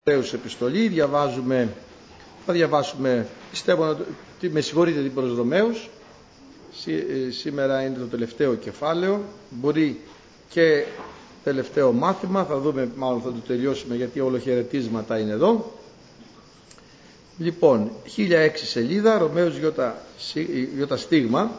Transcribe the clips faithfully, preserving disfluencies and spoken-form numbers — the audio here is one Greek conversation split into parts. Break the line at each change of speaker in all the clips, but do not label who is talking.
Επιστολή, διαβάζουμε, θα διαβάσουμε, πιστεύω ότι με συγχωρείτε την προς Ρωμαίους, σήμερα είναι το τελευταίο κεφάλαιο, μπορεί και τελευταίο μάθημα, θα δούμε, μάλλον θα το τελειώσουμε γιατί όλο χαιρετίσματα είναι εδώ. Λοιπόν, χίλια έξι σελίδα, Ρωμαίους Ι στίγμα.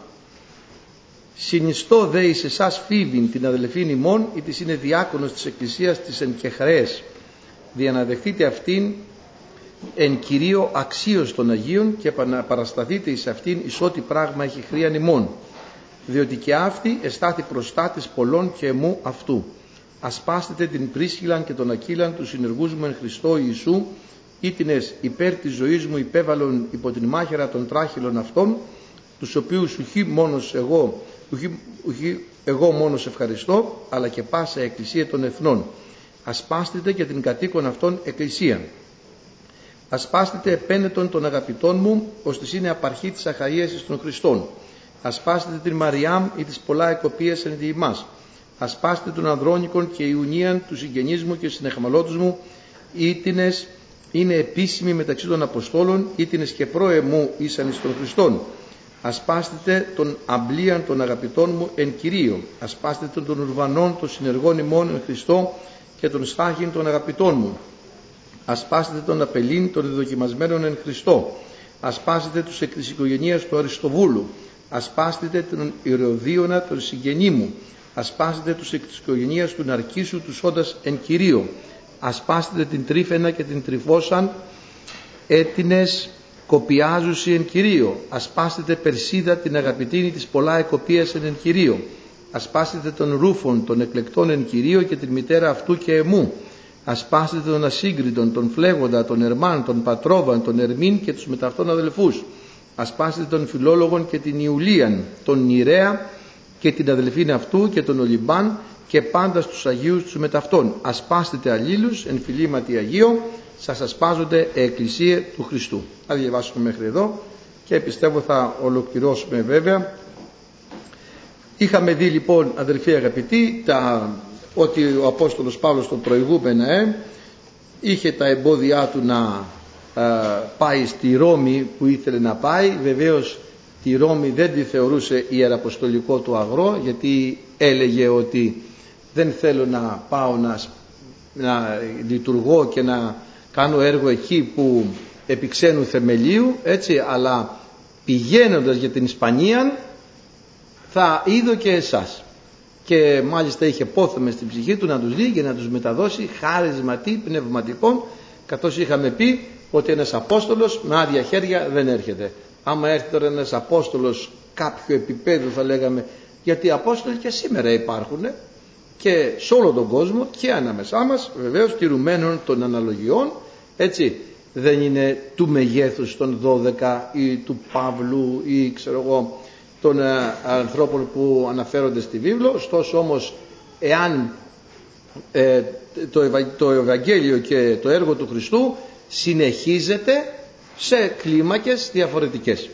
Συνιστώ δε εις εσάς Φίβην την αδελφήν ημών, ή της είναι διάκονος της Εκκλησίας της εν κεχρέες, διαναδεχτείτε αυτήν εν κυρίω αξίως των Αγίων και παρασταθείτε εις αυτήν εις ό,τι πράγμα έχει χρίαν ημών, διότι και αυτή εστάθη προστάτης πολλών και εμού αυτού. Ασπάστητε την Πρίσχυλαν και τον Ακύλαν, τους συνεργούς μου εν Χριστώ Ιησού, ήτινες υπέρ της ζωής μου υπέβαλον υπό την μάχαιρα των τράχυλων αυτών, τους οποίους ουχή μόνος εγώ, ουχή, ουχή εγώ μόνος ευχαριστώ, αλλά και πάσα εκκλησία των εθνών. Ασπάστητε και την κατοίκον αυτών εκκλησία. Ασπάστητε επένετον των αγαπητών μου, ώστε είναι απαρχή της Αχαΐας εις των Χριστών. Ασπάστητε την Μαριάμ ή της πολλά εκοπίας εν δι' ημάς. Ασπάστητε τον Ανδρώνικον και Ιουνίαν του συγγενείς μου και συνεχμαλώτους μου, ήτινες είναι επίσημοι μεταξύ των Αποστόλων, ήτινες και πρόεμου ήσαν εις των Χριστών. Ασπάστητε τον αμπλίαν των αγαπητών μου εν Κυρίω. Ασπάστητε των Ουρβανών των συνεργών ημών εν Χριστώ και των Στάχην των αγαπητών μου. Ασπάστητε τον Απελίν των δεδοκιμασμένων εν Χριστώ. Ασπάστητε τους εκ της οικογενείας του Αριστοβούλου. Ασπάστητε τον Ηρωδίωνα των συγγενή μου. Ασπάστητε τους εκ της οικογενείας του Ναρκίσου του σώντας εν Κυρίω. Ασπάστητε την Τρίφαινα και την Τριφώσαν έτινες κοπιάζουσι εν Κυρίω. Ασπάστητε Περσίδα την αγαπητήνη της πολλά εκοπίας εν Κυρίω. Ασπάστητε τον Ρούφων των εκλεκτών εν Κυρίω και την μητέρα αυτού και εμού. Ασπάστητε τον Ασύγκριτον, τον Φλέγοντα, τον Ερμάν, τον Πατρόβαν, τον Ερμήν και τους μεταυτών αδελφούς. Ασπάστητε τον Φιλόλογον και την Ιουλίαν, τον Νηρέα και την αδελφήν αυτού και τον Ολυμπάν και πάντα στους Αγίους τους μεταυτών. Ασπάστητε αλλήλους εν φιλήματι Αγίο, σας ασπάζονται εκκλησία του Χριστού. Θα διαβάσουμε μέχρι εδώ και πιστεύω θα ολοκληρώσουμε βέβαια. Είχαμε δει λοιπόν, αδελφοί αγαπητοί, τα, ότι ο Απόστολος Παύλος το προηγούμενο ε, είχε τα εμπόδια του να ε, πάει στη Ρώμη που ήθελε να πάει. Βεβαίως τη Ρώμη δεν τη θεωρούσε ιεραποστολικό του αγρό, γιατί έλεγε ότι δεν θέλω να πάω να, να λειτουργώ και να κάνω έργο εκεί που επιξένου θεμελίου, έτσι, αλλά πηγαίνοντας για την Ισπανία θα είδω και εσάς. Και μάλιστα είχε πόθεμε στην ψυχή του να τους δει και να τους μεταδώσει χάρισμα τι πνευματικών, καθώς είχαμε πει ότι ένας Απόστολος με άδεια χέρια δεν έρχεται. Άμα έρθει τώρα ένας Απόστολος κάποιο επίπεδο, θα λέγαμε, γιατί οι Απόστολοι και σήμερα υπάρχουν και σε όλο τον κόσμο και ανάμεσά μας, βεβαίως τηρουμένων των αναλογιών, έτσι, δεν είναι του μεγέθους των δώδεκα ή του Παύλου ή ξέρω εγώ των ε, ανθρώπων που αναφέρονται στη βίβλο. Ωστόσο όμως, εάν ε, το, Ευα, το Ευαγγέλιο και το έργο του Χριστού συνεχίζεται σε κλίμακες διαφορετικές.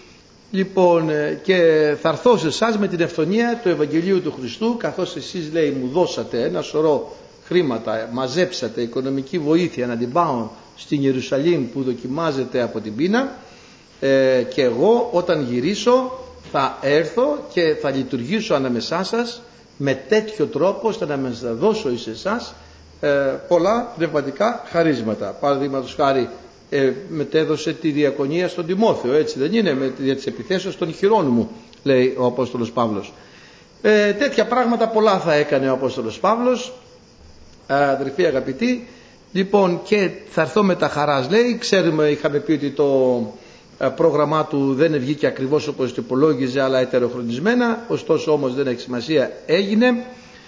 Λοιπόν, ε, και θα έρθω σε εσάς με την ευθονία του Ευαγγελίου του Χριστού, καθώς εσείς, λέει, μου δώσατε ένα σωρό χρήματα, μαζέψατε οικονομική βοήθεια να την πάω στην Ιερουσαλήμ που δοκιμάζεται από την πείνα, ε, και εγώ όταν γυρίσω θα έρθω και θα λειτουργήσω ανάμεσά σας με τέτοιο τρόπο ώστε να μεταδώσω εις εσάς ε, πολλά πνευματικά χαρίσματα. Παραδείγματος χάρη, ε, μετέδωσε τη διακονία στον Τιμόθεο, έτσι δεν είναι, με, για τις επιθέσεις των χειρών μου, λέει ο Απόστολος Παύλος. Ε, τέτοια πράγματα πολλά θα έκανε ο Απόστολος Παύλος, ε, αδελφοί αγαπητοί. Λοιπόν, και θα έρθω με τα χαράς, λέει. Ξέρουμε, είχαμε πει ότι το πρόγραμμά του δεν βγήκε ακριβώς όπως το υπολόγιζε, αλλά ετεροχρονισμένα, ωστόσο όμως δεν έχει σημασία, έγινε.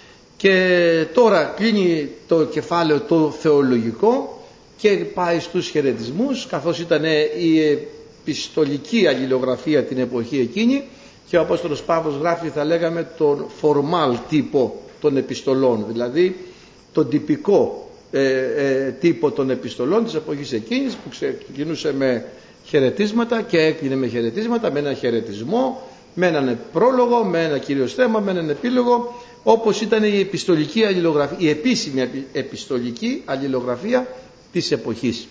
Και τώρα κλείνει το κεφάλαιο το θεολογικό και πάει στους χαιρετισμούς, καθώς ήταν η επιστολική αλληλογραφία την εποχή εκείνη και ο Απόστολος Παύλος γράφει, θα λέγαμε, τον φορμάλ τύπο των επιστολών, δηλαδή τον τυπικό ε, ε, τύπο των επιστολών της εποχής εκείνης, που ξεκινούσε με χαιρετίσματα και έκλεινε με χαιρετίσματα, με έναν χαιρετισμό, με έναν πρόλογο, με ένα κυρίως θέμα, με έναν επίλογο, όπως ήταν η επιστολική αλληλογραφία, η επίσημη επιστολική αλληλογραφία της εποχής.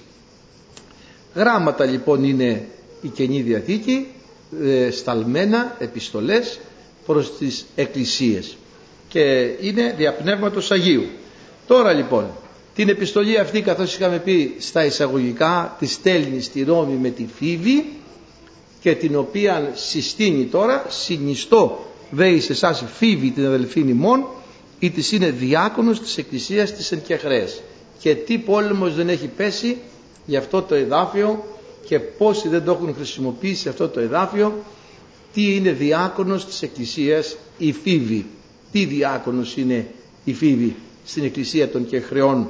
Γράμματα λοιπόν είναι η Καινή Διαθήκη, ε, σταλμένα επιστολές προς τις εκκλησίες και είναι δια Πνεύματος Αγίου. Τώρα λοιπόν την επιστολή αυτή, καθώς είχαμε πει στα εισαγωγικά, τη στέλνει στη Ρώμη με τη Φίβη και την οποία συστήνει τώρα, συνιστώ βέει σε εσάς Φίβη την αδελφήν ημών, ή της είναι διάκονος της εκκλησίας της εν Κεχρέας. Και τι πόλεμος δεν έχει πέσει για αυτό το εδάφιο και πόσοι δεν το έχουν χρησιμοποιήσει αυτό το εδάφιο. Τι είναι διάκονος της εκκλησίας η Φίβη? Τι διάκονος είναι η Φίβη στην εκκλησία των Κεχρεών?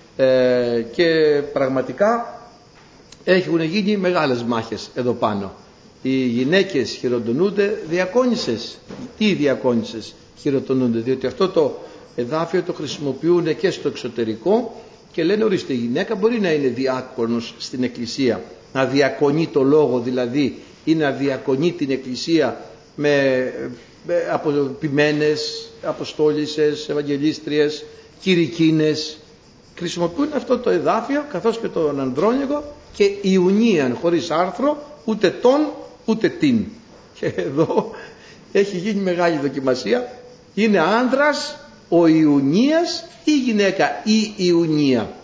Ε, και πραγματικά έχουν γίνει μεγάλες μάχες εδώ πάνω. Οι γυναίκες χειροτονούνται διακόνισσες. Τι διακόνισσες χειροτονούνται? Διότι αυτό το εδάφιο το χρησιμοποιούν και στο εξωτερικό και λένε, ορίστε, η γυναίκα μπορεί να είναι διάκονος στην εκκλησία, να διακονεί το λόγο δηλαδή, ή να διακονεί την εκκλησία με, με αποποιημένες, αποστόλισσες, ευαγγελίστριες, κηρυκίνες. Χρησιμοποιούν αυτό το εδάφιο καθώς και τον ανδρώνικο και ιουνίαν, χωρίς άρθρο, ούτε τον ούτε την. Και εδώ έχει γίνει μεγάλη δοκιμασία. Είναι άνδρας ο Ιουνίας ή γυναίκα η Ιουνία?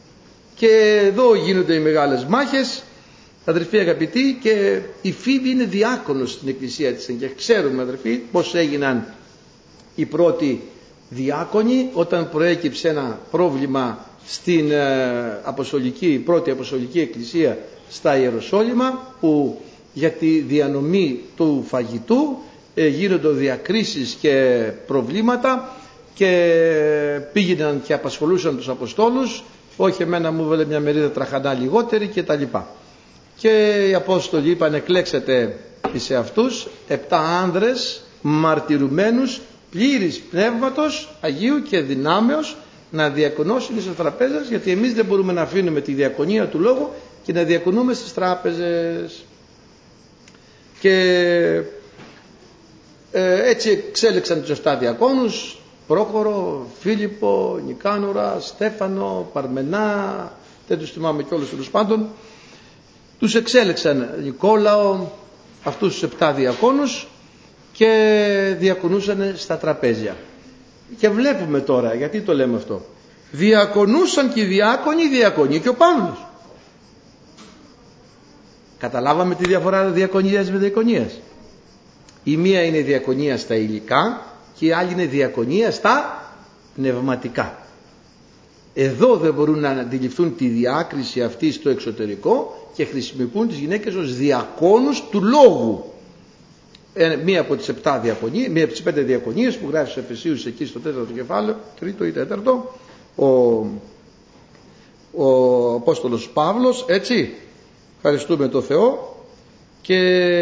Και εδώ γίνονται οι μεγάλες μάχες, αδερφοί αγαπητοί, και η Φίβη είναι διάκονος στην εκκλησία της. Και ξέρουμε, αδερφοί, πως έγιναν οι πρώτοι διάκονοι όταν προέκυψε ένα πρόβλημα στην ε, αποστολική, πρώτη αποστολική εκκλησία στα Ιεροσόλυμα, που για τη διανομή του φαγητού ε, γίνονται διακρίσεις και προβλήματα και πήγαιναν και απασχολούσαν τους Αποστόλους. Όχι, εμένα μου έβαλε μια μερίδα τραχανά λιγότερη και τα λοιπά. Και οι Απόστολοι είπαν, εκλέξετε σε αυτούς επτά άνδρες μαρτυρουμένους, πλήρης πνεύματος Αγίου και δυνάμεως, να διακονώσουν στις τραπέζες, γιατί εμείς δεν μπορούμε να αφήνουμε τη διακονία του λόγου και να διακονούμε στις τράπεζες. Και ε, έτσι εξέλεξαν τους επτά διακόνους: Πρόχωρο, Φίλιππο, Νικάνορα, Στέφανο, Παρμενά, δεν τους θυμάμαι κιόλας τέλος πάντων. Τους εξέλεξαν Νικόλαο, αυτούς τους επτά διακόνους, και διακονούσαν στα τραπέζια. Και βλέπουμε τώρα, γιατί το λέμε αυτό, διακονούσαν και οι διάκονοι, διακονεί και ο Παύλος. Καταλάβαμε τη διαφορά διακονίας με διακονίας? Η μία είναι διακονία στα υλικά και η άλλη είναι διακονία στα πνευματικά. Εδώ δεν μπορούν να αντιληφθούν τη διάκριση αυτή στο εξωτερικό και χρησιμοποιούν τις γυναίκες ως διακόνους του λόγου. Ε, μία από τις επτά διακονίες, μία από τις πέντε διακονίες που γράφει στους Εφεσίους εκεί στο τέταρτο κεφάλαιο, τρίτο ή τέταρτο, ο, ο Απόστολος Παύλος, έτσι, ευχαριστούμε τον Θεό. Και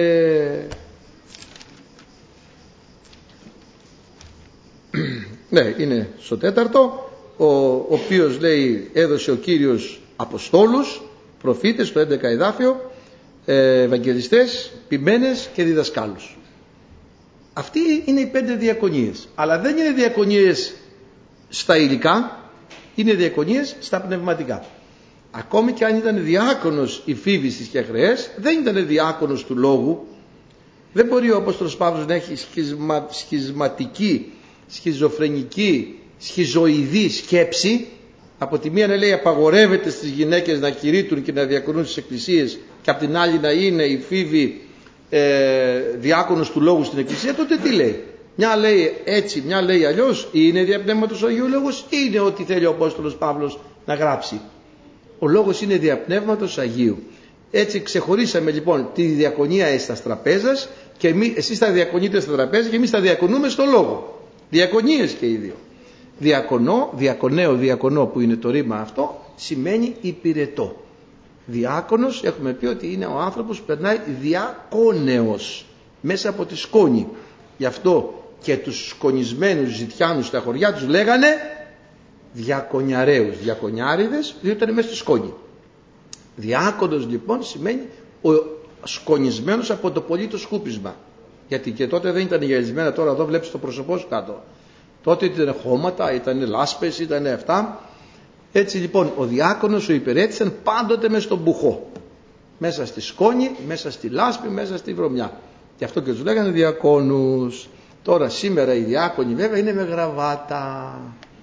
ναι, είναι στο τέταρτο, ο, ο οποίος λέει έδωσε ο Κύριος Αποστόλους, προφήτες, στο έντεκα εδάφιο, ε, ευαγγελιστές, ποιμένες και διδασκάλους. Αυτοί είναι οι πέντε διακονίες, αλλά δεν είναι διακονίες στα υλικά, είναι διακονίες στα πνευματικά. Ακόμη και αν ήταν διάκονος η Φίβη στις Κεχρεές, δεν ήταν διάκονος του λόγου. Δεν μπορεί ο Απόστολος Παύλος να έχει σχισμα, σχισματική, σχιζοφρενική, σχιζοειδή σκέψη. Από τη μία να λέει απαγορεύεται στις γυναίκες να κηρύττουν και να διακονούν στις εκκλησίες, και από την άλλη να είναι η Φίβη ε, διάκονος του λόγου στην εκκλησία. Τότε τι λέει? Μια λέει έτσι, μια λέει αλλιώς. Ή είναι δια Πνεύματος Αγίου λόγος, ή είναι ό,τι θέλει ο Απόστολος Παύλος να γράψει? Ο λόγος είναι δια Πνεύματος Αγίου. Έτσι ξεχωρίσαμε λοιπόν τη διακονία στα τραπέζας, και εμείς, εσείς τα διακονείτε στα τραπέζα και εμείς τα διακονούμε στο λόγο. Διακονίες και οι δύο. Διακονώ, διακονέω, διακονώ, που είναι το ρήμα αυτό, σημαίνει υπηρετώ. Διάκονος έχουμε πει ότι είναι ο άνθρωπος που περνάει διακόνεως μέσα από τη σκόνη. Γι' αυτό και τους σκονισμένους ζητιάνους στα χωριά τους λέγανε διακονιαρέους, διακονιάριδες, διότι ήταν μέσα στη σκόνη. Διάκονος λοιπόν σημαίνει ο σκονισμένος από το πολύ το σκούπισμα. Γιατί και τότε δεν ήταν γυαλισμένα, τώρα εδώ βλέπεις το πρόσωπό σου κάτω. Τότε ήταν χώματα, ήταν λάσπες, ήταν αυτά. Έτσι λοιπόν ο διάκονος, ο υπηρέτησαν πάντοτε μες στον μπουχό, μέσα στη σκόνη, μέσα στη λάσπη, μέσα στη βρωμιά. Γι' αυτό και τους λέγανε διακόνους. Τώρα σήμερα οι διάκονοι βέβαια είναι με γραβάτα.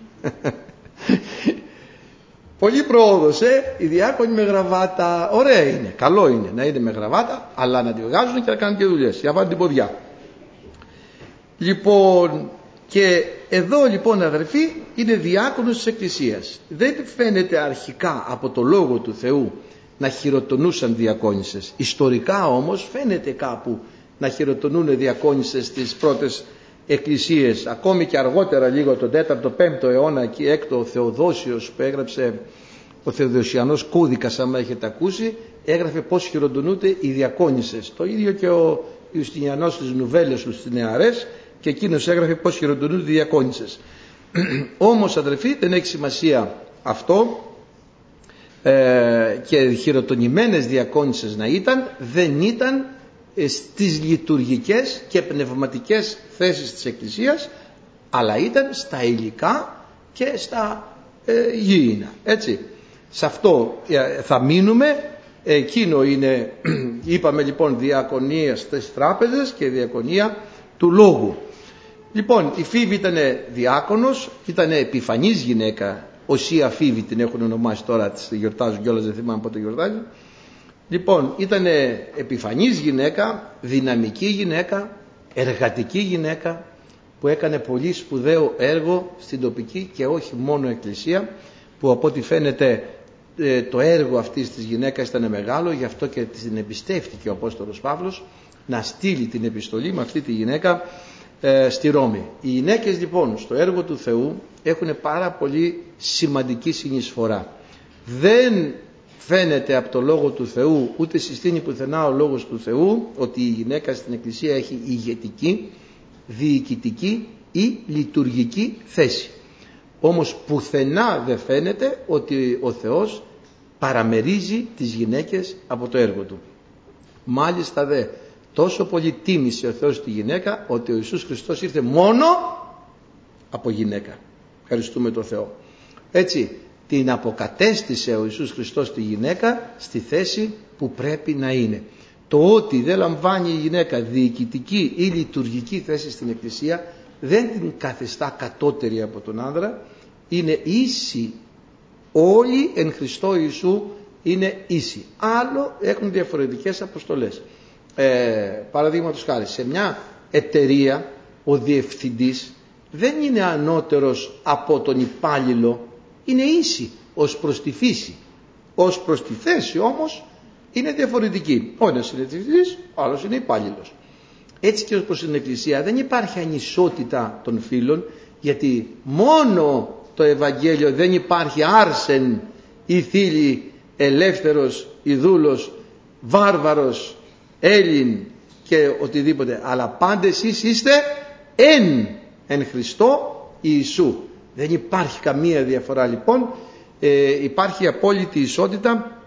Πολύ πρόοδος, ε, οι διάκονοι με γραβάτα. Ωραία είναι, καλό είναι να είναι με γραβάτα, αλλά να τη βγάζουν και να κάνουν και δουλειές, για να βάλουν την ποδιά. Λοιπόν, και εδώ λοιπόν αδερφοί είναι διάκονος της Εκκλησίας. Δεν φαίνεται αρχικά από το Λόγο του Θεού να χειροτονούσαν διακόνισσες. Ιστορικά όμως φαίνεται κάπου να χειροτονούν διακόνισσες στις πρώτες εκκλησίες. Ακόμη και αργότερα λίγο τον τέταρτο πέμπτο αιώνα, εκεί έκτο ο Θεοδόσιος που έγραψε, ο Θεοδοσιανός κώδικας, άμα έχετε ακούσει, έγραφε πως χειροτονούνται οι διακόνισσες. Το ίδιο και ο Ιουστινιανός στις νουβέλες του στις Νεαρές, και εκείνος έγραφε πως χειροτονούνται οι διακόνισσες. Όμως αδερφοί δεν έχει σημασία αυτό, ε, και χειροτονημένες διακόνισσες να ήταν, δεν ήταν στις λειτουργικές και πνευματικές θέσεις της Εκκλησίας, αλλά ήταν στα υλικά και στα ε, γήινα. Έτσι, σε αυτό ε, θα μείνουμε. Εκείνο είναι, είπαμε λοιπόν, διακονία στις τράπεζες και διακονία του λόγου. Λοιπόν, η Φίβη ήταν διάκονος, ήταν επιφανής γυναίκα, Οσία Φίβη την έχουν ονομάσει τώρα, τη γιορτάζουν κιόλας, δεν θυμάμαι πότε γιορτάζει. Λοιπόν, ήταν επιφανής γυναίκα, δυναμική γυναίκα, εργατική γυναίκα, που έκανε πολύ σπουδαίο έργο στην τοπική και όχι μόνο εκκλησία, που από ό,τι φαίνεται το έργο αυτής της γυναίκας ήταν μεγάλο, γι' αυτό και την εμπιστεύτηκε ο Απόστολος Παύλος να στείλει την επιστολή με αυτή τη γυναίκα ε, στη Ρώμη. Οι γυναίκες λοιπόν στο έργο του Θεού έχουν πάρα πολύ σημαντική συνεισφορά. Δεν φαίνεται από το Λόγο του Θεού, ούτε συστήνει πουθενά ο Λόγος του Θεού, ότι η γυναίκα στην Εκκλησία έχει ηγετική, διοικητική ή λειτουργική θέση. Όμως πουθενά δεν φαίνεται ότι ο Θεός παραμερίζει τις γυναίκες από το έργο του. Μάλιστα δε τόσο πολύ τίμησε ο Θεός τη γυναίκα, ότι ο Ιησούς Χριστός ήρθε μόνο από γυναίκα. Ευχαριστούμε τον Θεό. Έτσι την αποκατέστησε ο Ιησούς Χριστός τη γυναίκα στη θέση που πρέπει να είναι. Το ότι δεν λαμβάνει η γυναίκα διοικητική ή λειτουργική θέση στην Εκκλησία δεν την καθιστά κατώτερη από τον άνδρα. Είναι ίση, όλοι εν Χριστώ Ιησού είναι ίσοι. Άλλο έχουν διαφορετικές αποστολές. Ε, παραδείγματος χάρη, σε μια εταιρεία ο διευθυντής δεν είναι ανώτερος από τον υπάλληλο, είναι ίση ως προς τη φύση. Ως προς τη θέση όμως είναι διαφορετική. Ο ένας είναι διευθυντής, ο άλλος είναι υπάλληλος. Έτσι και ως προς την Εκκλησία δεν υπάρχει ανισότητα των φύλων, γιατί μόνο το Ευαγγέλιο δεν υπάρχει άρσεν ή θήλη, ελεύθερος ή δούλος, βάρβαρος, Έλλην και οτιδήποτε, αλλά πάντες εσείς είστε εν, εν Χριστώ Ιησού. Δεν υπάρχει καμία διαφορά λοιπόν, ε, υπάρχει απόλυτη ισότητα.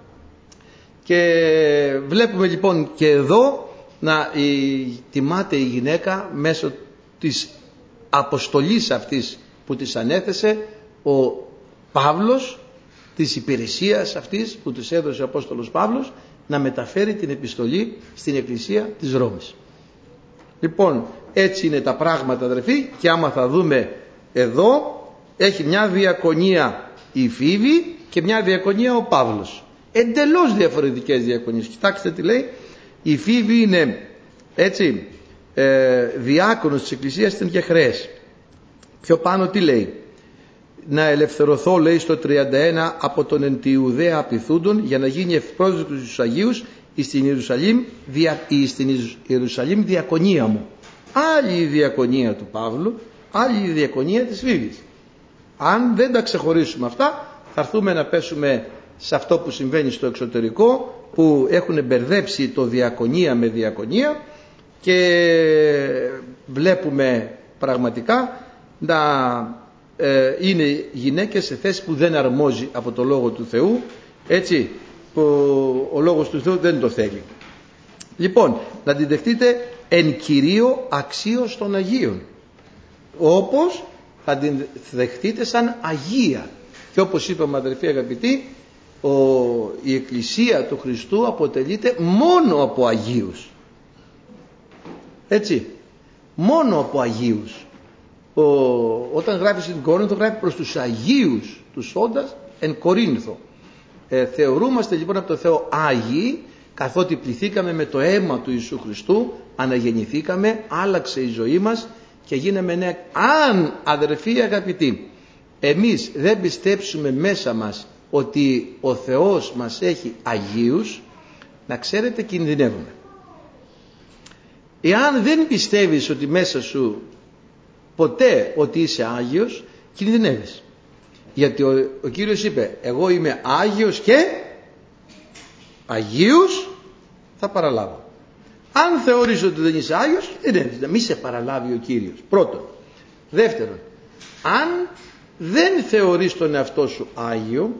Και βλέπουμε λοιπόν και εδώ να η, τιμάται η γυναίκα μέσω της αποστολής αυτής που της ανέθεσε ο Παύλος, της υπηρεσίας αυτής που της έδωσε ο Απόστολος Παύλος, να μεταφέρει την επιστολή στην Εκκλησία της Ρώμης. Λοιπόν, έτσι είναι τα πράγματα αδερφοί, και άμα θα δούμε εδώ, έχει μια διακονία η Φίβη και μια διακονία ο Παύλος. Εντελώς διαφορετικές διακονίες. Κοιτάξτε τι λέει. Η Φίβη είναι έτσι ε, διάκονος της Εκκλησίας στην Κεχραίες. Πιο πάνω τι λέει? Να ελευθερωθώ, λέει στο τριάντα ένα, από τον εν τη Ιουδαία απειθούντων, για να γίνει ευπρόσδεκτος στους Αγίους εις στην Ιερουσαλήμ, δια, εις στην Ιερουσαλήμ διακονία μου. Άλλη η διακονία του Παύλου, άλλη η διακονία της Φίβης. Αν δεν τα ξεχωρίσουμε αυτά, θα έρθουμε να πέσουμε σε αυτό που συμβαίνει στο εξωτερικό, που έχουν μπερδέψει το διακονία με διακονία, και βλέπουμε πραγματικά να ε, είναι γυναίκες σε θέση που δεν αρμόζει από το Λόγο του Θεού, έτσι, που ο Λόγος του Θεού δεν το θέλει. Λοιπόν, να την δεχτείτε εν κυρίω αξίως των Αγίων, όπως θα την δεχτείτε σαν Αγία. Και όπως είπαμε αδερφοί αγαπητοί, ο, η Εκκλησία του Χριστού αποτελείται μόνο από Αγίους. Έτσι, μόνο από Αγίους. Ο, όταν γράφει στην Κόρινθο, γράφει προς τους Αγίους τους όντας εν Κορίνθο. Ε, θεωρούμαστε λοιπόν από το Θεό Άγιοι, καθότι πληθήκαμε με το αίμα του Ιησού Χριστού, αναγεννηθήκαμε, άλλαξε η ζωή μας και γίναμε νέα. Αν, αδερφοί αγαπητοί, εμείς δεν πιστέψουμε μέσα μας ότι ο Θεός μας έχει Αγίους, να ξέρετε κινδυνεύουμε. Εάν δεν πιστεύεις ότι μέσα σου ποτέ ότι είσαι Άγιος, κινδυνεύεις. Γιατί ο, ο Κύριος είπε, εγώ είμαι Άγιος και Αγίους θα παραλάβω. Αν θεωρείς ότι δεν είσαι Άγιος, κινδυνεύεις να μην σε παραλάβει ο Κύριος. Πρώτον. Δεύτερον, αν δεν θεωρείς τον εαυτό σου Άγιο,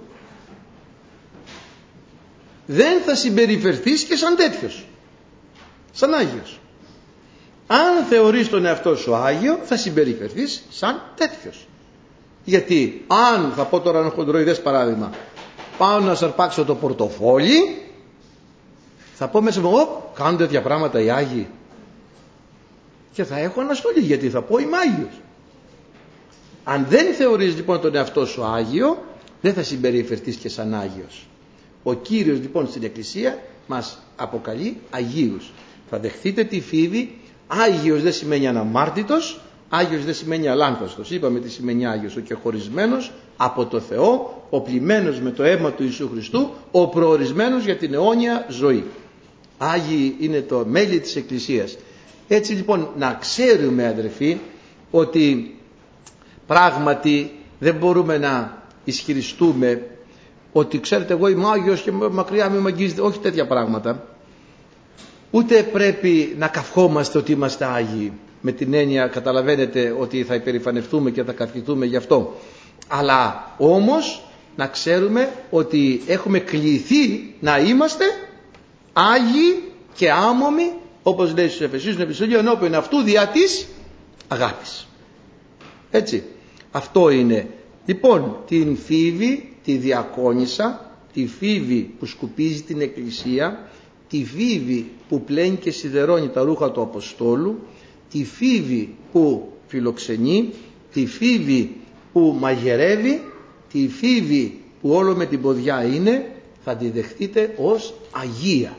δεν θα συμπεριφερθείς και σαν τέτοιος, σαν Άγιος. Αν θεωρείς τον εαυτό σου Άγιο, θα συμπεριφερθείς σαν τέτοιος. Γιατί αν, θα πω τώρα ένα χοντροειδές παράδειγμα, πάω να σαρπάξω το πορτοφόλι, θα πω μέσα μου, Ω, κάνουν τέτοια πράγματα οι Άγιοι, και θα έχω αναστολή, γιατί θα πω είμαι Άγιος. Αν δεν θεωρείς λοιπόν τον εαυτό σου Άγιο, δεν θα συμπεριφερθείς και σαν Άγιος. Ο Κύριος λοιπόν στην Εκκλησία μας αποκαλεί Αγίους. Θα δεχτείτε τη φίδη. Άγιος δεν σημαίνει αναμάρτητος, Άγιος δεν σημαίνει αλάνθαστος. Είπαμε τι σημαίνει Άγιος: ο κεχωρισμένος από το Θεό, ο πλημμένος με το αίμα του Ιησού Χριστού, ο προορισμένος για την αιώνια ζωή. Άγιοι είναι το μέλη της Εκκλησίας. Έτσι λοιπόν να ξέρουμε, αδερφοί, ότι πράγματι δεν μπορούμε να ισχυριστούμε ότι ξέρετε εγώ είμαι Άγιος και μακριά μην με αγγίζετε. Όχι τέτοια πράγματα. Ούτε πρέπει να καυχόμαστε ότι είμαστε Άγιοι, με την έννοια καταλαβαίνετε ότι θα υπερηφανευτούμε και θα καυχηθούμε γι' αυτό. Αλλά όμως να ξέρουμε ότι έχουμε κληθεί να είμαστε Άγιοι και άμωμοι, όπως λέει στους Εφεσίους στην επιστολή, ενώπιον αυτού διά της αγάπης. Έτσι, αυτό είναι. Λοιπόν, την φίβη τη διακόνησα, τη φίβη που σκουπίζει την Εκκλησία, τη φίβη που πλένει και σιδερώνει τα ρούχα του Αποστόλου, τη φίβη που φιλοξενεί, τη φίβη που μαγειρεύει, τη φίβη που όλο με την ποδιά είναι, θα τη δεχτείτε ως Αγία.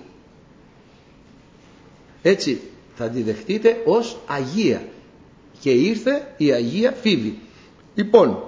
Έτσι, θα τη δεχτείτε ως Αγία. Και ήρθε η Αγία Φίβη. Λοιπόν,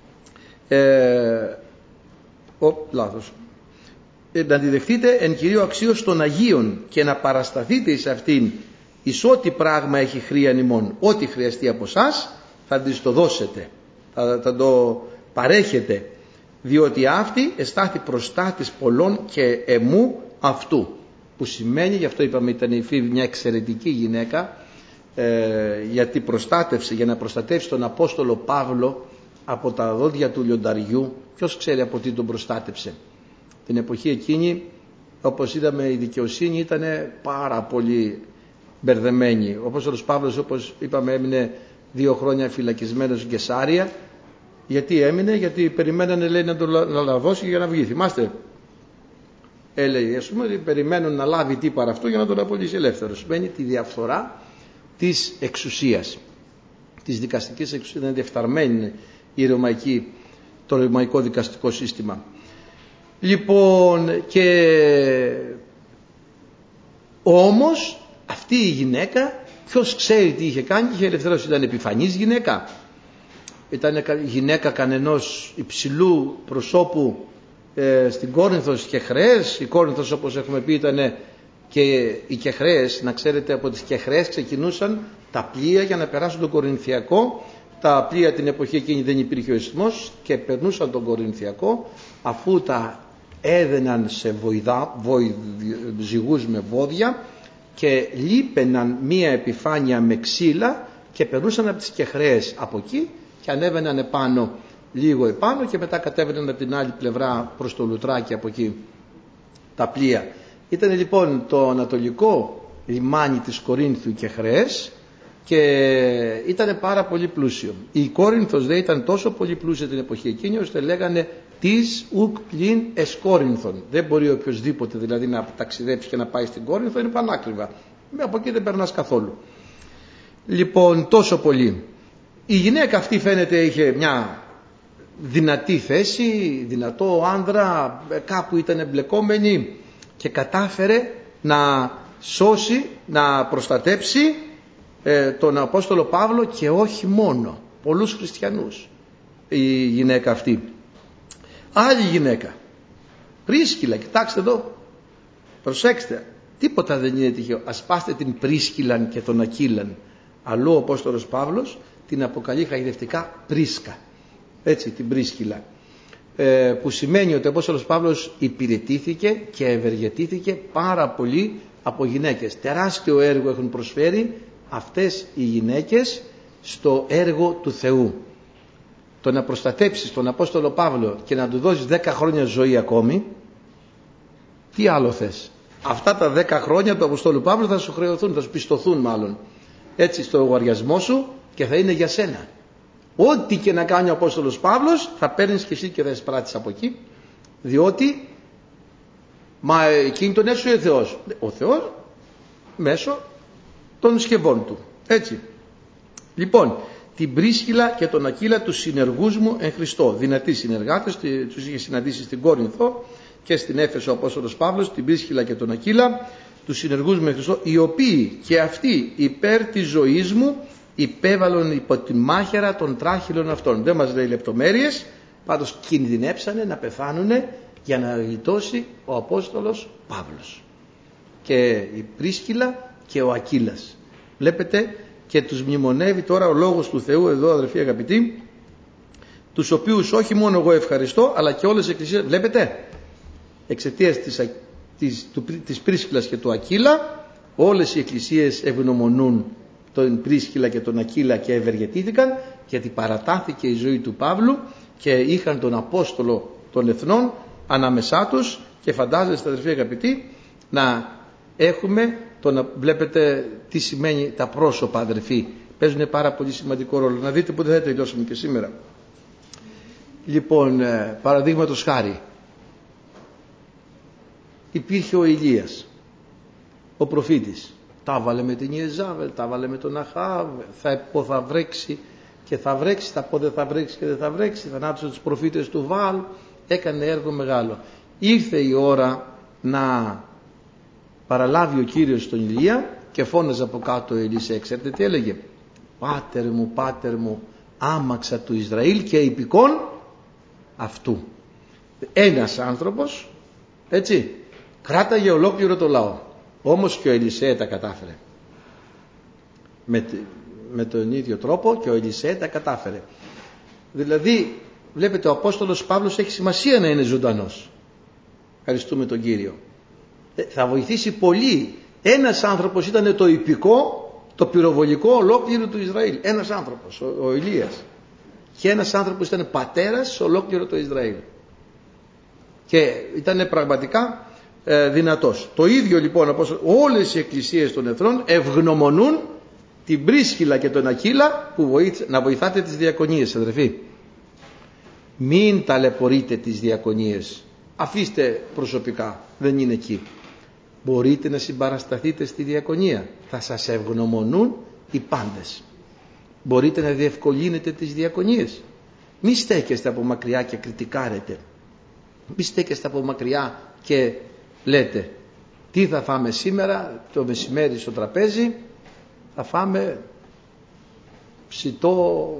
ε, ο, λάθος. Ε, να τη δεχτείτε εν κυρίω αξίως των Αγίων και να παρασταθείτε εις αυτήν εις ό,τι πράγμα έχει χρείαν ημών. Ό,τι χρειαστεί από εσάς θα της το δώσετε, θα, θα το παρέχετε, διότι αυτή εστάθη προστάτης πολλών και εμού αυτού. Που σημαίνει, γι' αυτό είπαμε ήταν η Φίβη μια εξαιρετική γυναίκα, ε, γιατί προστάτευσε, για να προστατεύσει τον Απόστολο Παύλο από τα δόντια του λιονταριού. Ποιος ξέρει από τι τον προστάτευσε? Την εποχή εκείνη, όπως είδαμε, η δικαιοσύνη ήταν πάρα πολύ μπερδεμένη. Ο Απόστολος Παύλος, όπως είπαμε, έμεινε δύο χρόνια φυλακισμένος στην Καισάρια. Γιατί έμεινε? Γιατί περιμένανε, λέει, να τον λαδώσει για να βγει. Θυμάστε? Έλεγε, ας πούμε, ότι περιμένουν να λάβει τι παρά αυτό για να τον απολύσει ελεύθερο. Σημαίνει τη διαφθορά της εξουσίας, της δικαστικής εξουσίας. Είναι διεφθαρμένη η ρωμαϊκή, το ρωμαϊκό δικαστικό σύστημα. Λοιπόν, και όμως αυτή η γυναίκα, ποιος ξέρει τι είχε κάνει? Είχε ελευθερώσει. Ήταν επιφανής γυναίκα, ήταν γυναίκα κανενός υψηλού προσώπου ε, στην Κόρινθο, στις Κεχραίες. Η Κόρινθος, όπως έχουμε πει, ήταν και οι Κεχραίες. Να ξέρετε, από τις Κεχραίες ξεκινούσαν τα πλοία για να περάσουν τον Κορινθιακό. Τα πλοία την εποχή εκείνη δεν υπήρχε ο ιστμός και περνούσαν τον Κορινθιακό, αφού τα έδαιναν σε βοηδά, βοη, ζυγούς με βόδια και λείπαιναν μία επιφάνεια με ξύλα και περνούσαν από τις Κεχραίες από εκεί και ανέβαιναν επάνω, λίγο επάνω, και μετά κατέβαιναν από την άλλη πλευρά προς το Λουτράκι από εκεί τα πλοία. Ήταν λοιπόν το ανατολικό λιμάνι της Κορίνθου οι Κεχραίες, και ήταν πάρα πολύ πλούσιο. Η Κόρινθος δεν ήταν τόσο πολύ πλούσια την εποχή εκείνη, ώστε λέγανε της ουκ πλην εσ Κόρινθον. Δεν μπορεί οποιοδήποτε δηλαδή να ταξιδέψει και να πάει στην Κόρινθο, είναι πανάκριβα. Από εκεί δεν περνάς καθόλου. Λοιπόν, τόσο πολύ. Η γυναίκα αυτή φαίνεται είχε μια δυνατή θέση, δυνατό άνδρα, κάπου ήταν εμπλεκόμενη και κατάφερε να σώσει, να προστατέψει ε, τον Απόστολο Παύλο, και όχι μόνο, πολλούς χριστιανούς η γυναίκα αυτή. Άλλη γυναίκα, Πρίσκυλα, κοιτάξτε εδώ, προσέξτε, τίποτα δεν είναι τυχαίο. Ασπάστε την Πρίσκυλαν και τον Ακύλαν. Αλλού ο Απόστολος Παύλος την αποκαλεί χαϊδευτικά Πρίσκα, έτσι, την Πρίσκυλα, ε, που σημαίνει ότι ο Απόστολος Παύλος υπηρετήθηκε και ευεργετήθηκε πάρα πολύ από γυναίκες. Τεράστιο έργο έχουν προσφέρει αυτές οι γυναίκες στο έργο του Θεού. Το να προστατέψεις τον Απόστολο Παύλο και να του δώσεις δέκα χρόνια ζωή ακόμη, τι άλλο θες? Αυτά τα δέκα χρόνια του Αποστόλου Παύλου θα σου χρεωθούν, θα σου πιστωθούν μάλλον, έτσι, στο λογαριασμό σου, και θα είναι για σένα. Ό,τι και να κάνει ο Απόστολος Παύλος θα παίρνεις και εσύ και θα εισπράττεις από εκεί, διότι μα εκείνη τον έσωσε ο Θεός. Ο Θεός μέσω των σκευών του, έτσι. Λοιπόν, την Πρίσκυλα και τον Ακύλα, τους συνεργούς μου εν Χριστώ, δυνατοί συνεργάτες, τους είχε συναντήσει στην Κόρινθο και στην Έφεσο ο Απόστολος Παύλος, την Πρίσκυλα και τον Ακύλα, τους συνεργούς μου εν Χριστώ, οι οποίοι και αυτοί υπέρ της ζωής μου υπέβαλον υπό τη μάχαιρα των τράχυλων αυτών. Δεν μας λέει λεπτομέρειες, πάντως κινδυνέψανε να πεθάνουνε για να γλιτώσει ο Απόστολος Παύλος. Και η Πρίσκυλα και ο Ακύλας. Βλέπετε, και τους μνημονεύει τώρα ο Λόγος του Θεού εδώ, αδερφοί αγαπητοί, τους οποίους όχι μόνο εγώ ευχαριστώ, αλλά και όλες οι εκκλησίες. Βλέπετε, εξαιτίας της, της, του, της Πρίσκυλας και του Ακύλα, όλες οι εκκλησίες ευγνωμονούν τον Πρίσκυλα και τον Ακύλα και ευεργετήθηκαν, γιατί παρατάθηκε η ζωή του Παύλου και είχαν τον Απόστολο των Εθνών ανάμεσά τους. Και φαντάζεστε, αδερφοί αγαπητοί, να έχουμε το να βλέπετε τι σημαίνει τα πρόσωπα, αδερφοί. Παίζουν πάρα πολύ σημαντικό ρόλο. Να δείτε που δεν θα τελειώσουμε και σήμερα. Λοιπόν, παραδείγματος χάρη, υπήρχε ο Ηλίας, ο προφήτης. Τα βάλε με την Ιεζάβελ, τα βάλε με τον Αχάβ, θα πω θα βρέξει και θα βρέξει, θα πω δεν θα βρέξει και δεν θα βρέξει, θανάτωσε τους προφήτες του Βαάλ, έκανε έργο μεγάλο. Ήρθε η ώρα να παραλάβει ο Κύριος τον Ηλία και φώναζε από κάτω ο Ελισέ. Ξέρετε τι έλεγε? Πάτερ μου, πάτερ μου, άμαξα του Ισραήλ και υπηκόν αυτού. Ένας άνθρωπος, έτσι, κράταγε ολόκληρο το λαό. Όμως και ο Ελισέ τα κατάφερε. Με, με τον ίδιο τρόπο και ο Ελισέ τα κατάφερε. Δηλαδή, βλέπετε, ο Απόστολος Παύλος έχει σημασία να είναι ζωντανός. Ευχαριστούμε τον Κύριο. Θα βοηθήσει πολύ. Ένας άνθρωπος ήταν το υπηκό, το πυροβολικό ολόκληρο του Ισραήλ. Ένας άνθρωπος, ο, ο Ηλίας. Και ένας άνθρωπος ήταν πατέρας σε ολόκληρο το Ισραήλ. Και ήταν πραγματικά ε, δυνατός. Το ίδιο λοιπόν, όπως όλες οι εκκλησίες των εθνών ευγνωμονούν την Πρίσκυλα και τον Ακύλα που βοήθ, να βοηθάτε τις διακονίες, αδερφοί. Μην ταλαιπωρείτε τις διακονίες. Αφήστε προσωπικά, δεν είναι εκεί. Μπορείτε να συμπαρασταθείτε στη διακονία. Θα σας ευγνωμονούν οι πάντες. Μπορείτε να διευκολύνετε τις διακονίες. Μη στέκεστε από μακριά και κριτικάρετε. Μη στέκεστε από μακριά και λέτε τι θα φάμε σήμερα το μεσημέρι στο τραπέζι? Θα φάμε ψητό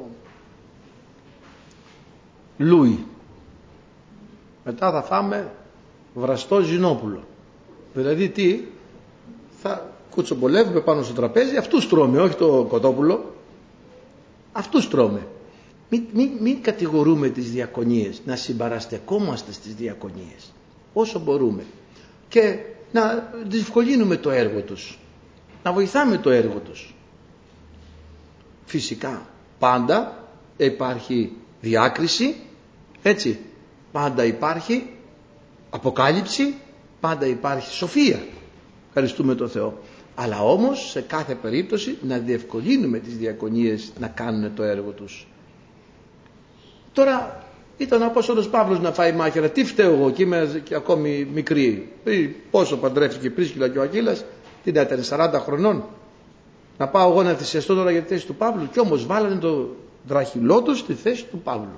λούι. Μετά θα φάμε βραστό ζυνόπουλο. Δηλαδή τι? Θα κουτσομπολεύουμε πάνω στο τραπέζι, αυτούς τρώμε, όχι το κοτόπουλο. Αυτούς τρώμε. Μην, μην, μην κατηγορούμε τις διακονίες, να συμπαραστεκόμαστε στις διακονίες όσο μπορούμε και να διευκολύνουμε το έργο τους, να βοηθάμε το έργο τους. Φυσικά πάντα υπάρχει διάκριση, έτσι, πάντα υπάρχει αποκάλυψη, πάντα υπάρχει σοφία. Ευχαριστούμε τον Θεό. Αλλά όμως σε κάθε περίπτωση να διευκολύνουμε τις διακονίες να κάνουν το έργο τους. Τώρα ήταν ο Απόστολος Παύλος να πάει μάχαιρα. Τι φταίω εγώ και είμαι και ακόμη μικρή. Πόσο παντρεύτηκε η Πρίσκιλλα και ο Ακύλας, τι ήταν, σαράντα χρονών. Να πάω εγώ να θυσιαστώ τώρα για τη θέση του Παύλου. Και όμως βάλανε το δραχυλό του στη θέση του Παύλου.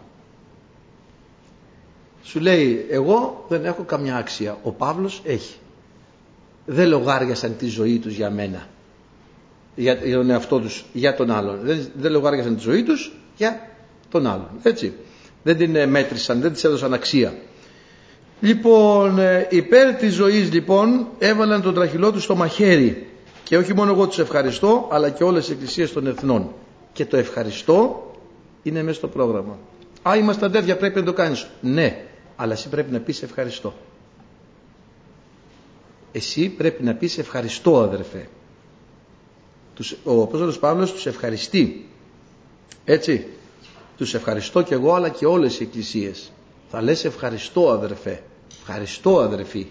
Σου λέει, εγώ δεν έχω καμιά άξια. Ο Παύλος έχει. Δεν λογάριασαν τη ζωή τους για μένα, για τον εαυτό τους, για τον άλλον. Δεν, δεν λογάριασαν τη ζωή τους για τον άλλον. Έτσι. Δεν την μέτρησαν, δεν της έδωσαν αξία. Λοιπόν, υπέρ της ζωής λοιπόν έβαλαν τον τραχυλό τους στο μαχαίρι. Και όχι μόνο εγώ τους ευχαριστώ, αλλά και όλες οι εκκλησίες των εθνών. Και το ευχαριστώ είναι μέσα στο πρόγραμμα. Α, είμαστε αδέρφια, πρέπει να το κάνεις. Ναι, αλλά εσύ πρέπει να πεις ευχαριστώ. Εσύ πρέπει να πεις ευχαριστώ, αδερφέ. Ο Απόστολος Παύλος τους ευχαριστεί. Έτσι. Τους ευχαριστώ και εγώ, αλλά και όλες οι εκκλησίες. Θα λες ευχαριστώ, αδερφέ. Ευχαριστώ, αδερφή.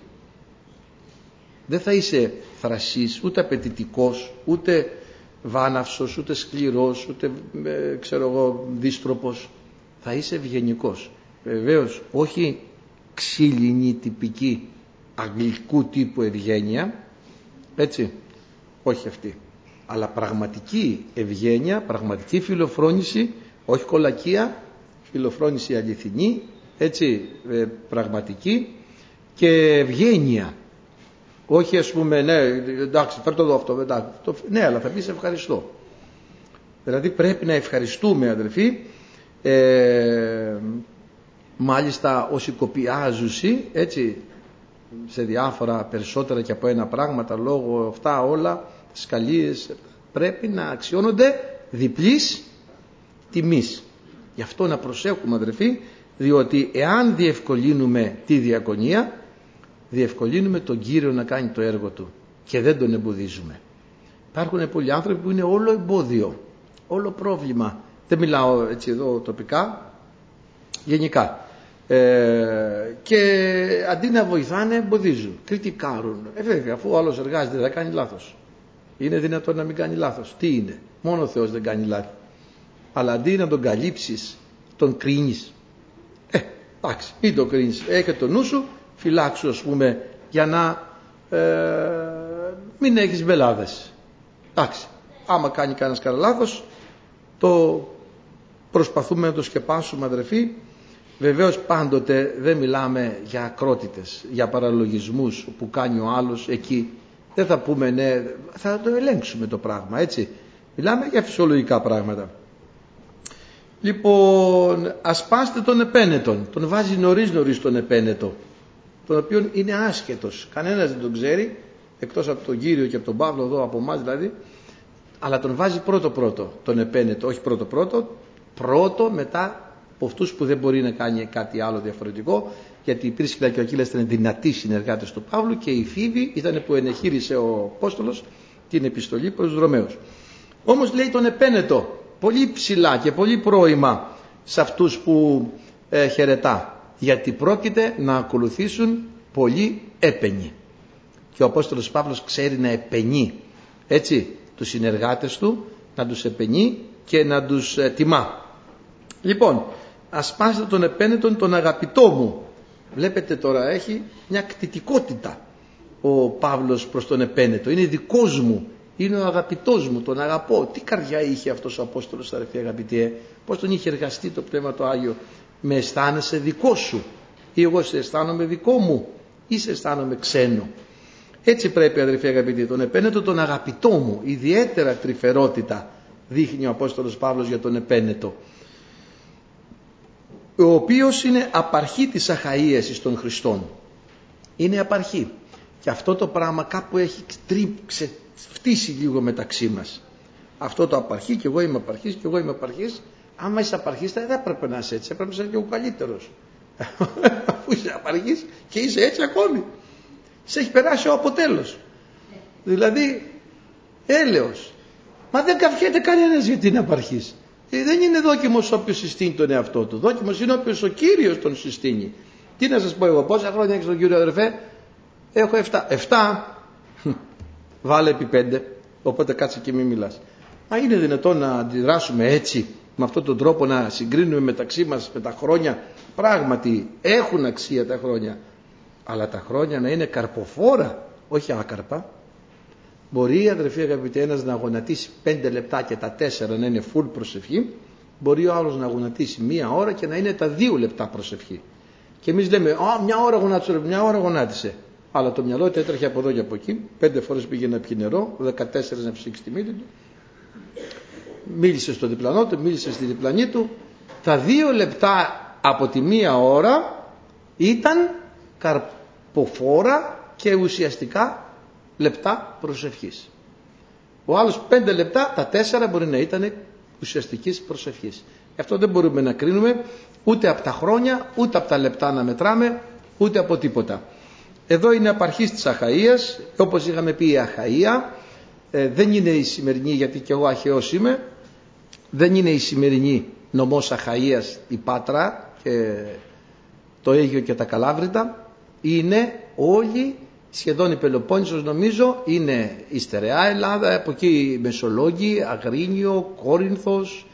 Δεν θα είσαι θρασής, ούτε απαιτητικός, ούτε βάναυσος, ούτε σκληρός, ούτε ε, ξέρω εγώ δύστροπος. Θα είσαι ευγενικός. Βεβαίως όχι ξύλινη τυπική αγγλικού τύπου ευγένεια, έτσι, όχι αυτή, αλλά πραγματική ευγένεια, πραγματική φιλοφρόνηση, όχι κολακία, φιλοφρόνηση αληθινή, έτσι, ε, πραγματική και ευγένεια. Όχι ας πούμε, ναι, εντάξει, φέρ' το εδώ αυτό, εντάξει, το, ναι, αλλά θα πεις ευχαριστώ. Δηλαδή πρέπει να ευχαριστούμε, αδελφοί, ε, μάλιστα όσοι κοπιάζουσι, έτσι, σε διάφορα περισσότερα και από ένα πράγματα, λόγω αυτά όλα, σκαλίες, πρέπει να αξιώνονται διπλής τιμής. Γι' αυτό να προσέχουμε, αδελφοί, διότι εάν διευκολύνουμε τη διακονία, διευκολύνουμε τον Κύριο να κάνει το έργο του και δεν τον εμποδίζουμε. Υπάρχουν πολλοί άνθρωποι που είναι όλο εμπόδιο, όλο πρόβλημα. Δεν μιλάω έτσι εδώ τοπικά, γενικά. Ε, και αντί να βοηθάνε εμποδίζουν, κριτικάρουν. Ε, βέβαια, αφού ο άλλος εργάζεται δεν θα κάνει λάθος. Είναι δυνατόν να μην κάνει λάθος? Τι είναι? Μόνο ο Θεός δεν κάνει λάθη. Αλλά αντί να τον καλύψεις, τον κρίνεις. Ε, εντάξει, μην τον κρίνεις. Έχε το νου σου, φυλάξου ας πούμε, για να ε, μην έχεις μπελάδες. Εντάξει, άμα κάνει κανένας κανένα λάθος, το προσπαθούμε να το σκεπάσουμε, αδερφοί. Βεβαίως πάντοτε δεν μιλάμε για ακρότητες, για παραλογισμούς που κάνει ο άλλος εκεί. Δεν θα πούμε ναι, θα το ελέγξουμε το πράγμα, έτσι. Μιλάμε για φυσιολογικά πράγματα. Λοιπόν, ασπάστε τον επένετον. Τον βάζει νωρίς νωρίς τον επένετο, τον οποίο είναι άσχετος. Κανένας δεν τον ξέρει, εκτός από τον Κύριο και από τον Παύλο εδώ, από εμάς δηλαδή. Αλλά τον βάζει πρώτο πρώτο τον επένετο, όχι πρώτο πρώτο, πρώτο μετά από αυτούς που δεν μπορεί να κάνει κάτι άλλο διαφορετικό, γιατί η Πρίσκιλλα και ο Ακύλας ήταν δυνατοί συνεργάτες του Παύλου και η Φίβη ήταν που ενεχείρισε ο Απόστολος την επιστολή προς τους Ρωμαίους. Όμως λέει τον επένετο πολύ ψηλά και πολύ πρόημα σε αυτούς που ε, χαιρετά, γιατί πρόκειται να ακολουθήσουν πολύ έπαινοι. Και ο Απόστολος Παύλος ξέρει να επενεί, έτσι, τους συνεργάτες του, να τους επενεί και να τους ε, τιμά. Λοιπόν, ασπάστε τον επένετον τον αγαπητό μου. Βλέπετε τώρα έχει μια κτητικότητα ο Παύλος προς τον επένετο. Είναι δικός μου, είναι ο αγαπητός μου, τον αγαπώ. Τι καρδιά είχε αυτός ο Απόστολος, αδερφοί αγαπητοί, πώς τον είχε εργαστεί το Πνεύμα το Άγιο. Με αισθάνεσαι δικό σου ή εγώ σε αισθάνομαι δικό μου ή σε αισθάνομαι ξένο? Έτσι πρέπει, αδερφοί αγαπητοί, τον επένετο τον αγαπητό μου. Ιδιαίτερα τρυφερότητα δείχνει ο Απόστολος Παύλος για τον επένετο, ο οποίος είναι απαρχή της αχαΐασης των Χριστών. Είναι απαρχή. Και αυτό το πράγμα κάπου έχει τρίψε, φτύσει λίγο μεταξύ μας. Αυτό το απαρχή, και εγώ είμαι απαρχής και εγώ είμαι απαρχής. Άμα είσαι απαρχής δεν έπρεπε να είσαι έτσι, έπρεπε να είσαι και ο καλύτερος. Αφού είσαι απαρχής και είσαι έτσι ακόμη, σε έχει περάσει ο αποτέλος. Δηλαδή έλεος. Μα δεν καυχέται κανένας γιατί είναι απαρχής. Ε, δεν είναι δόκιμος όποιος συστήνει τον εαυτό του. Δόκιμος είναι όποιος ο Κύριος τον συστήνει. Τι να σας πω εγώ, πόσα χρόνια έχεις τον Κύριο, αδερφέ? Έχω εφτά. Εφτά. βάλε επί πέντε, οπότε κάτσε και μην μιλάς. Μα είναι δυνατόν να αντιδράσουμε έτσι, με αυτόν τον τρόπο, να συγκρίνουμε μεταξύ μας με τα χρόνια? Πράγματι έχουν αξία τα χρόνια, αλλά τα χρόνια να είναι καρποφόρα, όχι άκαρπα. Μπορεί, αδερφοί αγαπητοί, ένας να γονατίσει πέντε λεπτά και τα τέσσερα να είναι full προσευχή. Μπορεί ο άλλος να γονατίσει μία ώρα και να είναι τα δύο λεπτά προσευχή. Και εμείς λέμε, α, μια ώρα γονάτισε, μια ώρα γονάτισε. Αλλά το μυαλό του έτρεχε από εδώ και από εκεί. Πέντε φορές πήγε να πιει νερό, δεκατέσσερις να ψήξει τη μύτη του. Μίλησε στο διπλανό του, μίλησε στη διπλανή του. Τα δύο λεπτά από τη μία ώρα ήταν καρποφόρα και ουσιαστικά λεπτά προσευχής. Ο άλλος πέντε λεπτά, τα τέσσερα μπορεί να ήταν ουσιαστικής προσευχής. Αυτό δεν μπορούμε να κρίνουμε ούτε από τα χρόνια, ούτε από τα λεπτά να μετράμε, ούτε από τίποτα. Εδώ είναι απαρχής της Αχαΐας. Όπως είχαμε πει, η Αχαΐα ε, δεν είναι η σημερινή, γιατί και εγώ Αχαιός είμαι, δεν είναι η σημερινή νομός Αχαΐας η Πάτρα και το Αίγιο και τα Καλάβρητα. Είναι όλοι, σχεδόν η Πελοπόννησος νομίζω, είναι η στερεά Ελλάδα, από εκεί η Μεσολόγγι, Αγρίνιο, Κόρινθος,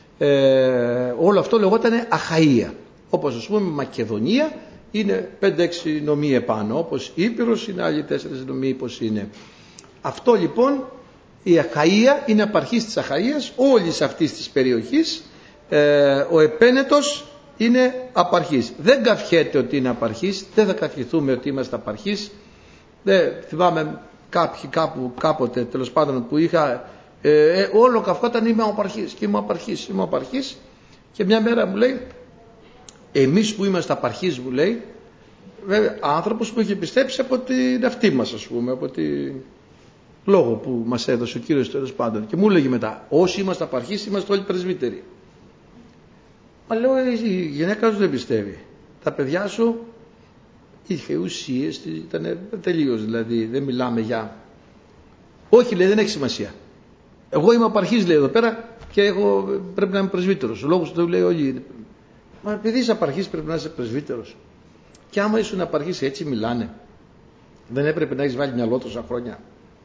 ε, όλο αυτό λεγόταν Αχαΐα. Όπως ας πούμε Μακεδονία είναι πέντε έξι νομοί επάνω, όπως Ήπειρος είναι άλλοι τέσσερις νομοί πως είναι. Αυτό λοιπόν, η Αχαΐα είναι απαρχής της Αχαΐας όλης αυτής της περιοχής. ε, ο επένετος είναι απαρχής. Δεν καυχέται ότι είναι απαρχής, δεν θα καυχηθούμε ότι είμαστε απαρχής. Δεν θυμάμαι κάποιοι κάπου, κάποτε τέλος πάντων που είχα ε, ε, όλο καυχόταν είμαι απαρχής και είμαι απαρχής, είμαι απαρχής, και μια μέρα μου λέει, εμείς που είμαστε απαρχής, μου λέει, βέβαια άνθρωπος που είχε πιστέψει από την αυτή μας, ας πούμε, από τη λόγο που μας έδωσε ο Κύριος τέλος πάντων, και μου λέγει μετά, όσοι είμαστε απαρχής είμαστε όλοι πρεσβύτεροι. Μα λέω, η γυναίκα σου δεν πιστεύει, τα παιδιά σου είχε ουσίες, ήταν τελείως, δηλαδή δεν μιλάμε για... Όχι, λέει, δεν έχει σημασία. Εγώ είμαι απαρχής, λέει, εδώ πέρα, και εγώ πρέπει να είμαι πρεσβύτερος. Ο λόγος του λέει όλοι. Μα επειδή είσαι απαρχής πρέπει να είσαι πρεσβύτερος. Και άμα ήσουν απαρχής, έτσι μιλάνε. Δεν έπρεπε να έχεις βάλει μυαλό τόσα χρόνια?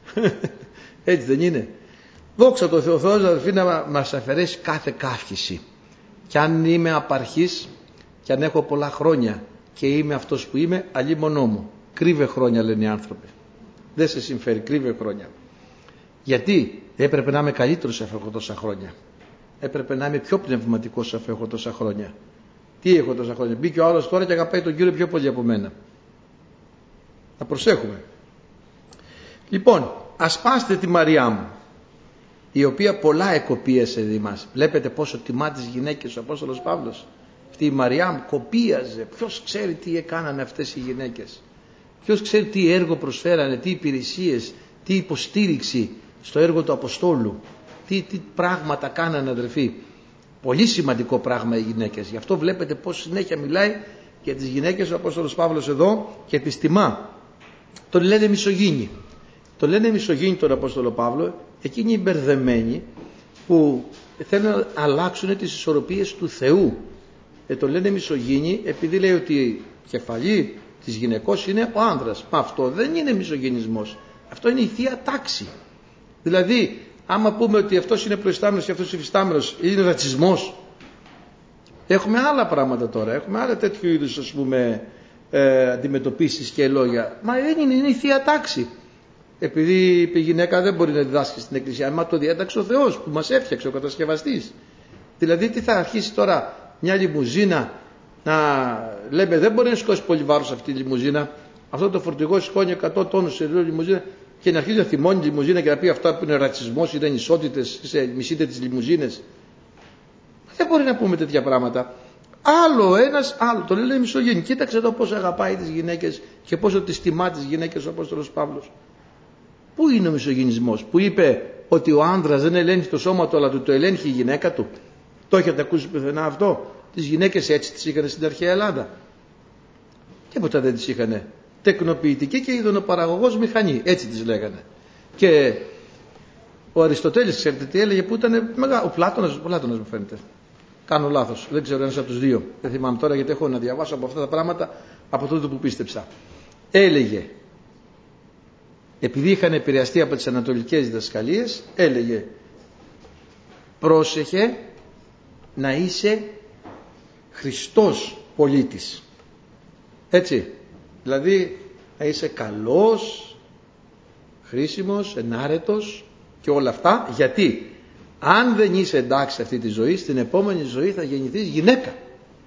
Έτσι δεν είναι? Δόξα τω Θεώ, Θεός αδελφοί να μας αφαιρέσει κάθε καύχηση. Και αν είμαι απαρχής και αν έχω πολλά χρόνια και είμαι αυτός που είμαι, αλλήμονό μου. Κρύβε χρόνια, λένε οι άνθρωποι. Δεν σε συμφέρει, κρύβε χρόνια. Γιατί έπρεπε να είμαι καλύτερος αφού έχω τόσα χρόνια. Έπρεπε να είμαι πιο πνευματικός αφού έχω τόσα χρόνια. Τι έχω τόσα χρόνια? Μπήκε ο άλλος τώρα και αγαπάει τον Κύριο πιο πολύ από μένα. Να προσέχουμε. Λοιπόν, ασπάστε τη Μαριά μου, η οποία πολλά εκοπίασε δι' μας. Βλέπετε πόσο τιμά τις γυναίκες ο Απόστολος Παύλος. Αυτή η Μαριά μου κοπίαζε. Ποιος ξέρει τι έκαναν αυτές οι γυναίκες? Ποιος ξέρει τι έργο προσφέρανε, τι υπηρεσίες, τι υποστήριξη στο έργο του Αποστόλου, τι, τι πράγματα κάνανε, αδερφοί. Πολύ σημαντικό πράγμα οι γυναίκες. Γι' αυτό βλέπετε πως συνέχεια μιλάει για τις γυναίκες ο Απόστολος Παύλος εδώ και τις τιμά. Τον λένε μισογίνη. Τον λένε μισογίνη τον Απόστολο Παύλο, εκείνοι οι μπερδεμένοι που θέλουν να αλλάξουν τις ισορροπίες του Θεού. Ε, τον λένε μισογίνη επειδή λέει ότι η κεφαλή της γυναικός είναι ο άνδρας. Μα αυτό δεν είναι μισογενισμός. Αυτό είναι η Θεία Τάξη. Δηλαδή, άμα πούμε ότι αυτός είναι προϊστάμενος και αυτός είναι υφιστάμενος, είναι ρατσισμός. Έχουμε άλλα πράγματα τώρα. Έχουμε άλλα τέτοιου είδους, ας πούμε, ε, αντιμετωπίσεις και λόγια. Μα δεν είναι, είναι η Θεία Τάξη. Επειδή η γυναίκα δεν μπορεί να διδάσκει στην Εκκλησία, μα το διέταξε ο Θεός που μας έφτιαξε, ο κατασκευαστής. Δηλαδή, τι θα αρχίσει τώρα μια λιμουζίνα να λέμε δεν μπορεί να σηκώσει πολύ βάρος αυτή η λιμουζίνα. Αυτό το φορτηγό σηκώνει εκατό τόνους σε λιμουζίνα, και να αρχίσει να θυμώνει τη λιμουζίνα και να πει αυτά που είναι ρατσισμός, είναι ανισότητες, μισείτε τις λιμουζίνες. Δεν μπορεί να πούμε τέτοια πράγματα. Άλλο ένας, άλλο. Το λέει μισογέννη. Κοίταξε εδώ πώς αγαπάει τις γυναίκες και πόσο τις τιμά τις γυναίκες ο Απόστολος Παύλος. Πού είναι ο μισογενισμός που είπε ότι ο άνδρας δεν ελέγχει το σώμα του, αλλά του το ελέγχει η γυναίκα του? Το έχετε ακούσει πουθενά αυτό? Τις γυναίκες έτσι τις είχαν στην αρχαία Ελλάδα? Τίποτα δεν τις είχανε. Τεκνοποιητική και ειδονοπαραγωγός μηχανή, έτσι τις λέγανε. Και ο Αριστοτέλης, ξέρετε τι έλεγε, που ήταν μεγάλο? Ο Πλάτωνας, ο Πλάτωνας μου φαίνεται. Κάνω λάθος, δεν ξέρω, ένας από τους δύο. Δεν θυμάμαι τώρα γιατί έχω να διαβάσω από αυτά τα πράγματα από τότε που πίστεψα. Έλεγε, επειδή είχαν επηρεαστεί από τις ανατολικές διδασκαλίες, έλεγε πρόσεχε να είσαι Χριστός πολίτης. Έτσι, δηλαδή να είσαι καλός, χρήσιμος, ενάρετος και όλα αυτά. Γιατί αν δεν είσαι εντάξει σε αυτή τη ζωή, στην επόμενη ζωή θα γεννηθείς γυναίκα.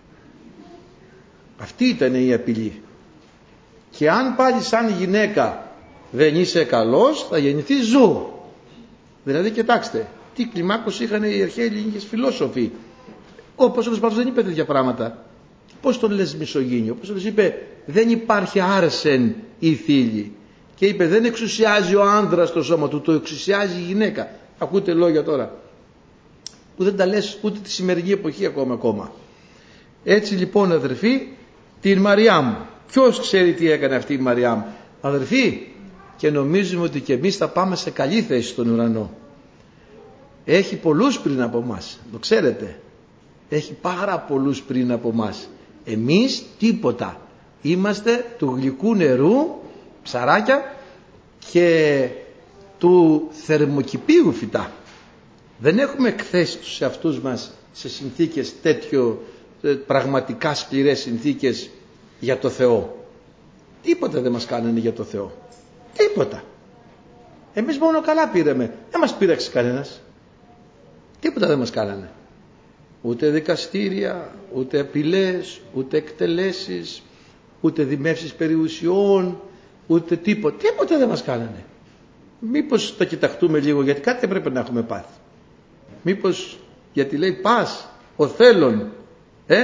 Αυτή ήταν η απειλή. Και αν πάλι σαν γυναίκα δεν είσαι καλός, θα γεννηθείς ζώο. Δηλαδή κοιτάξτε τι κλιμάκωση είχαν οι αρχαίοι ελληνικές φιλόσοφοι. Ο Απόστολος Παύλος δεν είπε τέτοια πράγματα. Πώς τον λες μισογίνιο? Πώς τον είπε δεν υπάρχει άρσεν η θήλη. Και είπε δεν εξουσιάζει ο άνδρας το σώμα του, το εξουσιάζει η γυναίκα. Ακούτε λόγια τώρα που δεν τα λες ούτε τη σημερινή εποχή ακόμα ακόμα. Έτσι λοιπόν αδερφοί, την Μαριάμ, ποιος ξέρει τι έκανε αυτή η Μαριάμ? Αδερφοί, και νομίζουμε ότι και εμείς θα πάμε σε καλή θέση στον ουρανό. Έχει πολλούς πριν από μας, το ξέρετε. Έχει πάρα πολλούς πριν από μας. Εμείς τίποτα. Είμαστε του γλυκού νερού, ψαράκια, και του θερμοκηπίου φυτά. Δεν έχουμε εκθέσει τους εαυτούς μας σε συνθήκες τέτοιο, πραγματικά σκληρές συνθήκες για το Θεό. Τίποτα δεν μας κάνανε για το Θεό. Τίποτα. Εμείς μόνο καλά πήραμε. Δεν μας πείραξε κανένας. Τίποτα δεν μας κάνανε. Ούτε δικαστήρια, ούτε απειλές, ούτε εκτελέσεις, ούτε δημεύσεις περιουσιών, ούτε τίποτα. Τίποτα δεν μας κάνανε. Μήπως το κοιταχτούμε λίγο, γιατί κάτι πρέπει να έχουμε πάθει. Μήπως γιατί λέει πας ο θέλων ε,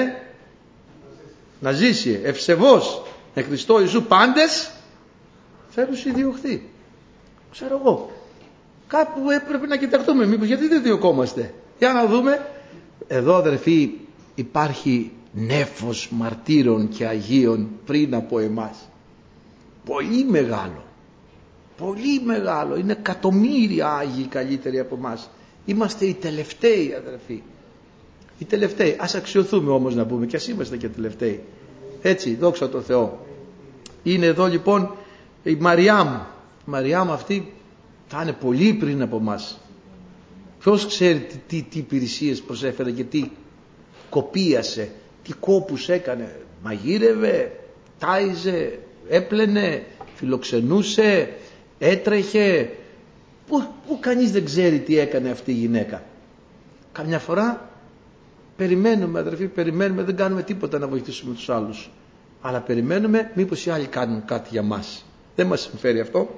να ζήσει ευσεβώς με Χριστό Ιησού πάντες θέλουν διωχθεί. Ξέρω εγώ. Κάπου έπρεπε να κοιταχτούμε. Μήπως γιατί δεν διωκόμαστε? Για να δούμε. Εδώ αδερφοί υπάρχει νέφος μαρτύρων και Αγίων πριν από εμάς. Πολύ μεγάλο. Πολύ μεγάλο. Είναι εκατομμύρια Άγιοι καλύτεροι από εμάς. Είμαστε οι τελευταίοι αδερφοί. Οι τελευταίοι. Ας αξιοθούμε όμως να πούμε, και ας είμαστε και τελευταίοι. Έτσι, δόξα τω Θεώ. Είναι εδώ λοιπόν η Μαριάμ. Η Μαριάμ αυτή θα είναι πολύ πριν από εμάς. Ποιος ξέρει τι, τι, τι υπηρεσίες προσέφερε και τι κοπίασε, τι κόπους έκανε. Μαγείρευε, τάιζε, έπλαινε, φιλοξενούσε, έτρεχε. Που, που κανείς δεν ξέρει τι έκανε αυτή η γυναίκα. Καμιά φορά περιμένουμε αδερφοί, περιμένουμε, δεν κάνουμε τίποτα να βοηθήσουμε τους άλλους. Αλλά περιμένουμε μήπως οι άλλοι κάνουν κάτι για μας. Δεν μας συμφέρει αυτό.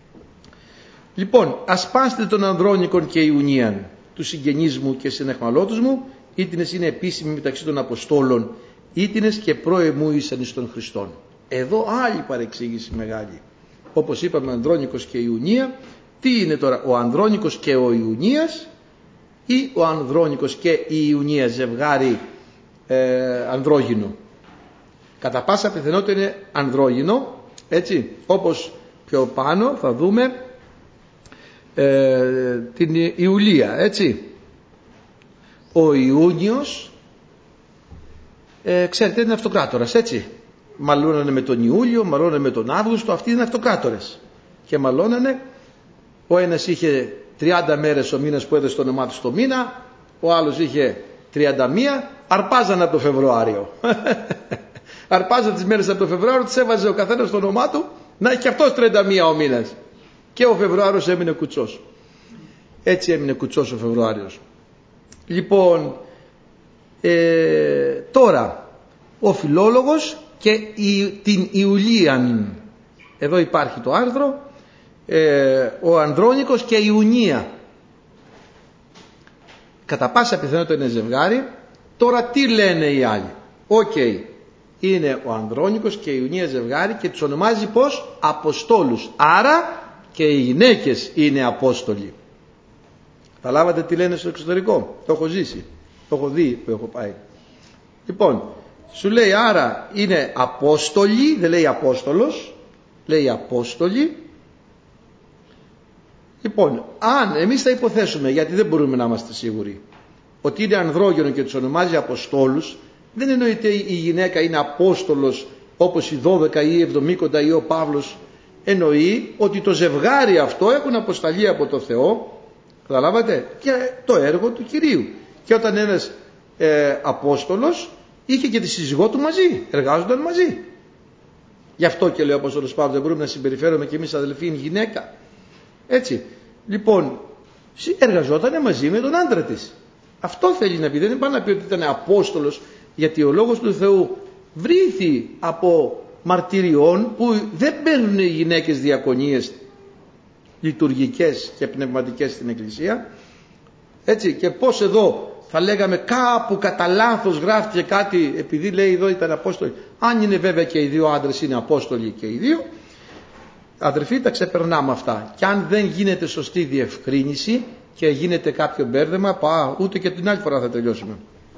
Λοιπόν, ασπάστε των ανδρώνικων και Ιουνίαν, του συγγενείς μου και συνεχμαλώτους μου, ήτινες είναι επίσημοι μεταξύ των Αποστόλων, ήτινες και πρώεμού ήσαν εις των Χριστών. Εδώ άλλη παρεξήγηση μεγάλη. Όπως είπαμε, Ανδρώνικος και Ιουνία. Τι είναι τώρα ο Ανδρώνικος και ο Ιουνίας, ή ο Ανδρώνικος και η Ιουνία ζευγάρι ε, ανδρόγυνο? Κατά πάσα πιθανότητα είναι ανδρόγυνο, έτσι, όπως πιο πάνω θα δούμε ε, την Ιουλία, έτσι. Ο Ιούνιος ε, ξέρετε είναι αυτοκράτορας, έτσι. Μαλώνανε με τον Ιούλιο, μαλώνανε με τον Αύγουστο, αυτοί είναι αυτοκράτορες. Και μαλώνανε, ο ένας είχε τριάντα μέρες ο μήνας που έδωσε το όνομά του στο μήνα, ο άλλος είχε τριάντα μία, αρπάζανε από το Φεβρουάριο. Αρπάζανε τις μέρες από το Φεβρουάριο, τις έβαζε ο καθένας στο όνομά του, να έχει και αυτός τριάντα μία ο μήνας. Και ο Φεβρουάριος έμεινε κουτσός. Έτσι έμεινε κουτσός ο Φεβρουάριος. Λοιπόν, ε, τώρα ο Φιλόλογος και η, την Ιουλίαν. Εδώ υπάρχει το άρθρο. Ε, ο Ανδρώνικος και η Ιουνία. Κατά πάσα πιθανότητα είναι ζευγάρι. Τώρα τι λένε οι άλλοι? Οκ, okay. Είναι ο Ανδρώνικος και η Ιουνία ζευγάρι και τους ονομάζει πως? Αποστόλους. Άρα και οι γυναίκες είναι Απόστολοι. Καταλάβατε τι λένε στο εξωτερικό? Το έχω ζήσει, το έχω δει που έχω πάει. Λοιπόν, σου λέει άρα είναι Απόστολοι, δεν λέει Απόστολος, λέει Απόστολοι. Λοιπόν, αν εμείς θα υποθέσουμε, γιατί δεν μπορούμε να είμαστε σίγουροι, ότι είναι ανδρόγυνο και τους ονομάζει Αποστόλους, δεν εννοείται η γυναίκα είναι Απόστολος όπως η δώδεκα ή η εβδομήκοντα ή ο Παύλος εννοεί ότι το ζευγάρι αυτό έχουν αποσταλεί από το Θεό, καταλάβατε, και το έργο του Κυρίου. Και όταν ένας ε, Απόστολος είχε και τη σύζυγό του μαζί, εργάζονταν μαζί. Γι' αυτό και λέει ο Απόστολος Παύλος, δεν μπορούμε να συμπεριφέρουμε και εμείς αδελφοί είναι γυναίκα. Έτσι. Λοιπόν, εργαζόταν μαζί με τον άντρα της. Αυτό θέλει να πει. Δεν είναι πάνω να πει ότι ήταν Απόστολος, γιατί ο Λόγος του Θεού βρήθη από μαρτυριών που δεν παίρνουν οι γυναίκες διακονίες λειτουργικές και πνευματικές στην Εκκλησία. Έτσι, και πως εδώ θα λέγαμε κάπου κατά λάθος γράφτηκε κάτι επειδή λέει εδώ ήταν Απόστολοι. Αν είναι βέβαια και οι δύο άντρες είναι Απόστολοι και οι δύο, αδερφοί, τα ξεπερνάμε αυτά. Και αν δεν γίνεται σωστή διευκρίνηση και γίνεται κάποιο μπέρδεμα, πά, ούτε και την άλλη φορά θα τελειώσουμε.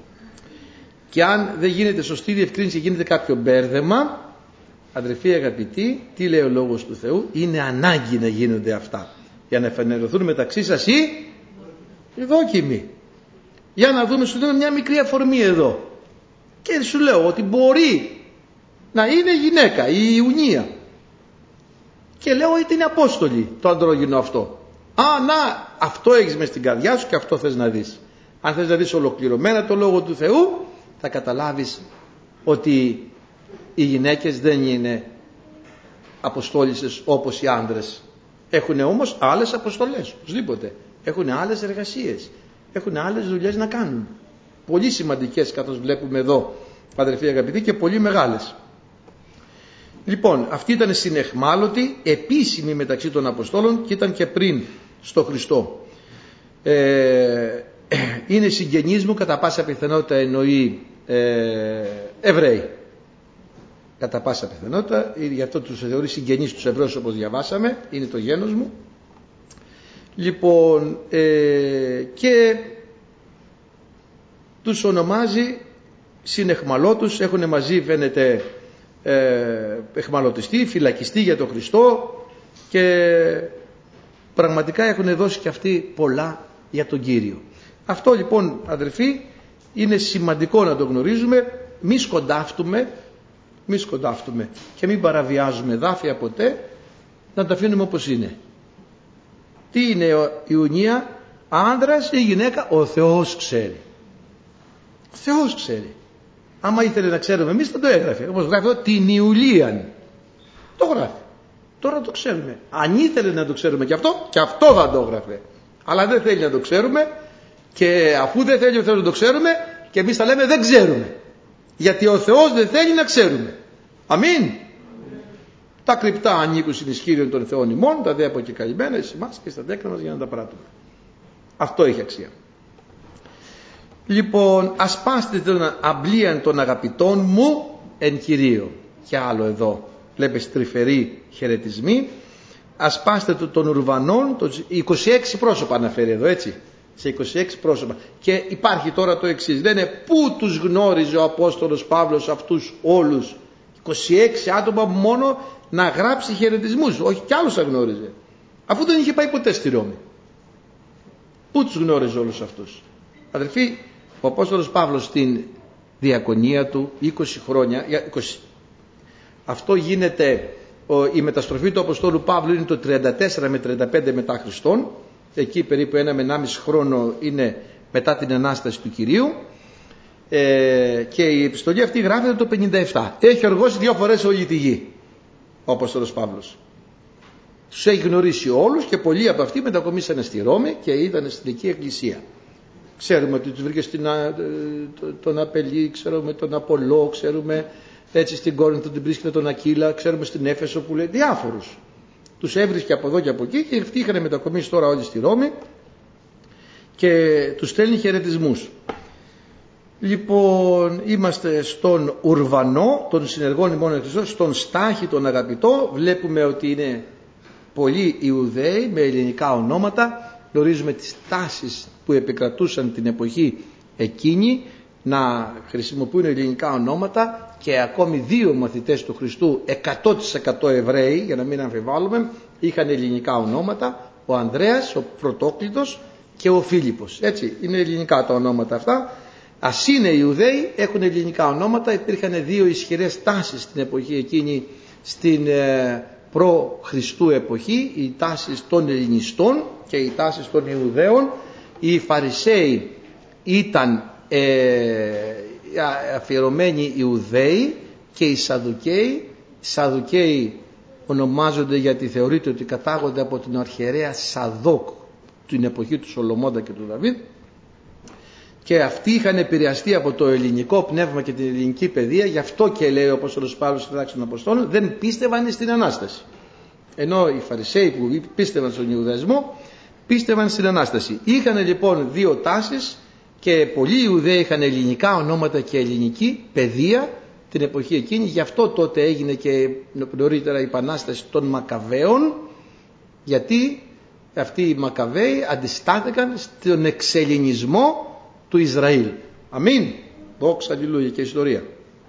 Και αν δεν γίνεται σωστή διευκρίνηση, γίνεται κάποιο μπέρδεμα, αδερφοί αγαπητοί, τι λέει ο Λόγος του Θεού, είναι ανάγκη να γίνονται αυτά. Για να εφανερωθούν μεταξύ σας οι, οι δόκιμοι. Για να δούμε, σου δίνω μια μικρή αφορμή εδώ. Και σου λέω ότι μπορεί να είναι γυναίκα, η Ιουνία. Και λέω ότι είναι Απόστολη το αντρόγυνο αυτό. Α, να, αυτό έχεις μες στην καρδιά σου και αυτό θες να δεις. Αν θες να δεις ολοκληρωμένα το Λόγο του Θεού, θα καταλάβεις ότι οι γυναίκες δεν είναι αποστόλισσες όπως οι άντρες. Έχουν όμως άλλες αποστολές, οπωσδήποτε. Έχουν άλλες εργασίες. Έχουν άλλες δουλειές να κάνουν. Πολύ σημαντικές, καθώς βλέπουμε εδώ, αδερφοί αγαπητοί, και πολύ μεγάλες. Λοιπόν, αυτή ήταν συνεχμάλωτη, επίσημη μεταξύ των Αποστόλων και ήταν και πριν στο Χριστό. Ε, είναι συγγενείς μου, κατά πάσα πιθανότητα εννοεί ε, Εβραίοι. Κατά πάσα πιθανότητα, γι' αυτό τους θεωρεί συγγενείς τους Εβραίους όπως διαβάσαμε, είναι το γένος μου. Λοιπόν, ε, και τους ονομάζει συνεχμαλώτους, έχουν μαζί φαίνεται ε, εχμαλωτιστεί, φυλακιστεί για τον Χριστό και πραγματικά έχουν δώσει και αυτοί πολλά για τον Κύριο. Αυτό λοιπόν αδερφοί είναι σημαντικό να το γνωρίζουμε, μη σκοντάφτουμε, μη σκοντάφτουμε και μην παραβιάζουμε δάφια ποτέ, να τα αφήνουμε όπως είναι. Τι είναι η Ιουνία, άντρας ή γυναίκα, ο Θεός ξέρει. Ο Θεός ξέρει. Άμα ήθελε να ξέρουμε εμείς θα το έγραφε. Όπως γράφει εδώ την Ιουλίαν. Το γράφει. Τώρα το ξέρουμε. Αν ήθελε να το ξέρουμε και αυτό, και αυτό θα το έγραφε. Αλλά δεν θέλει να το ξέρουμε και αφού δεν θέλει ο Θεός να το ξέρουμε και εμείς θα λέμε δεν ξέρουμε. Γιατί ο Θεός δεν θέλει να ξέρουμε. Αμήν. Τα κρυπτά ανήκουν στην ισχύριον των Θεών ημών, τα δε αποκεκαλυμμένα εις εμάς και στα τέκνα μας για να τα πράττουμε. Αυτό έχει αξία. Λοιπόν, ασπάστε τον αμπλίαν των αγαπητών μου εν Κυρίω. Και άλλο εδώ, βλέπετε στριφεροί χαιρετισμοί. Ασπάστε τον ουρβανών, είκοσι έξι πρόσωπα αναφέρει εδώ, έτσι. Σε είκοσι έξι πρόσωπα. Και υπάρχει τώρα το εξής. Δεν είναι πού τους γνώριζε ο Απόστολος Παύλος αυτούς όλους. είκοσι έξι άτομα μόνο να γράψει χαιρετισμούς. Όχι κι άλλους θα γνώριζε. Αφού δεν είχε πάει ποτέ στη Ρώμη. Πού τους γνώριζε όλους αυτούς. Αδερφοί, ο Απόστολος Παύλος στην διακονία του είκοσι χρόνια, είκοσι, αυτό γίνεται, η μεταστροφή του Αποστόλου Παύλου είναι το τριάντα τέσσερα με τριάντα πέντε μετά Χριστόν, εκεί περίπου ένα με ενάμιση χρόνο είναι μετά την Ανάσταση του Κυρίου, ε, και η επιστολή αυτή γράφεται το πενήντα επτά. Έχει οργώσει δύο φορές όλη τη γη ο Απόστολος Παύλος. Τους έχει γνωρίσει όλους και πολλοί από αυτοί μετακομίσανε στη Ρώμη και ήταν στην εκεί εκκλησία. Ξέρουμε ότι τους βρήκε στην, τον Απελή, ξέρουμε τον Απολό, ξέρουμε έτσι στην Κόρινθο την βρίσκεται τον Ακύλα, ξέρουμε στην Έφεσο που λέει διάφορους. Τους έβρισκε από εδώ και από εκεί και αυτοί είχαν μετακομίσει τώρα όλοι στη Ρώμη και τους στέλνει χαιρετισμούς. Λοιπόν, είμαστε στον Ουρβανό, τον συνεργών ημών εν Χριστώ, στον Στάχη τον αγαπητό. Βλέπουμε ότι είναι πολλοί Ιουδαίοι με ελληνικά ονόματα. Γνωρίζουμε τις τάσεις που επικρατούσαν την εποχή εκείνη να χρησιμοποιούν ελληνικά ονόματα και ακόμη δύο μαθητές του Χριστού εκατό τοις εκατό Εβραίοι, για να μην αμφιβάλλουμε, είχαν ελληνικά ονόματα, ο Ανδρέας, ο Πρωτόκλητος και ο Φίλιππος. Έτσι, είναι ελληνικά τα ονόματα αυτά. Ας είναι Ιουδαίοι, έχουν ελληνικά ονόματα. Υπήρχαν δύο ισχυρές τάσεις στην εποχή εκείνη στην ε, προ Χριστού εποχή, οι τάσεις των Ελληνιστών και οι τάσεις των Ιουδαίων. Οι Φαρισαίοι ήταν ε, αφιερωμένοι Ιουδαίοι και οι Σαδουκαίοι. Οι Σαδουκαίοι ονομάζονται γιατί θεωρείται ότι κατάγονται από την αρχιερέα Σαδόκ την εποχή του Σολομώντα και του Δαβίδ, και αυτοί είχαν επηρεαστεί από το ελληνικό πνεύμα και την ελληνική παιδεία. Γι' αυτό και λέει ο Απόστολος Παύλος στη Πράξη των Αποστόλων, δεν πίστευαν στην Ανάσταση. Ενώ οι Φαρισαίοι που πίστευαν στον Ιουδαϊσμό πίστευαν στην Ανάσταση. Είχαν λοιπόν δύο τάσεις, και πολλοί Ιουδαίοι είχαν ελληνικά ονόματα και ελληνική παιδεία την εποχή εκείνη. Γι' αυτό τότε έγινε και νωρίτερα η Επανάσταση των Μακαβαίων, γιατί αυτοί οι Μακαβαίοι αντιστάθηκαν στον εξελληνισμό του Ισραήλ. Αμήν. Δόξα, αλληλούια και ιστορία.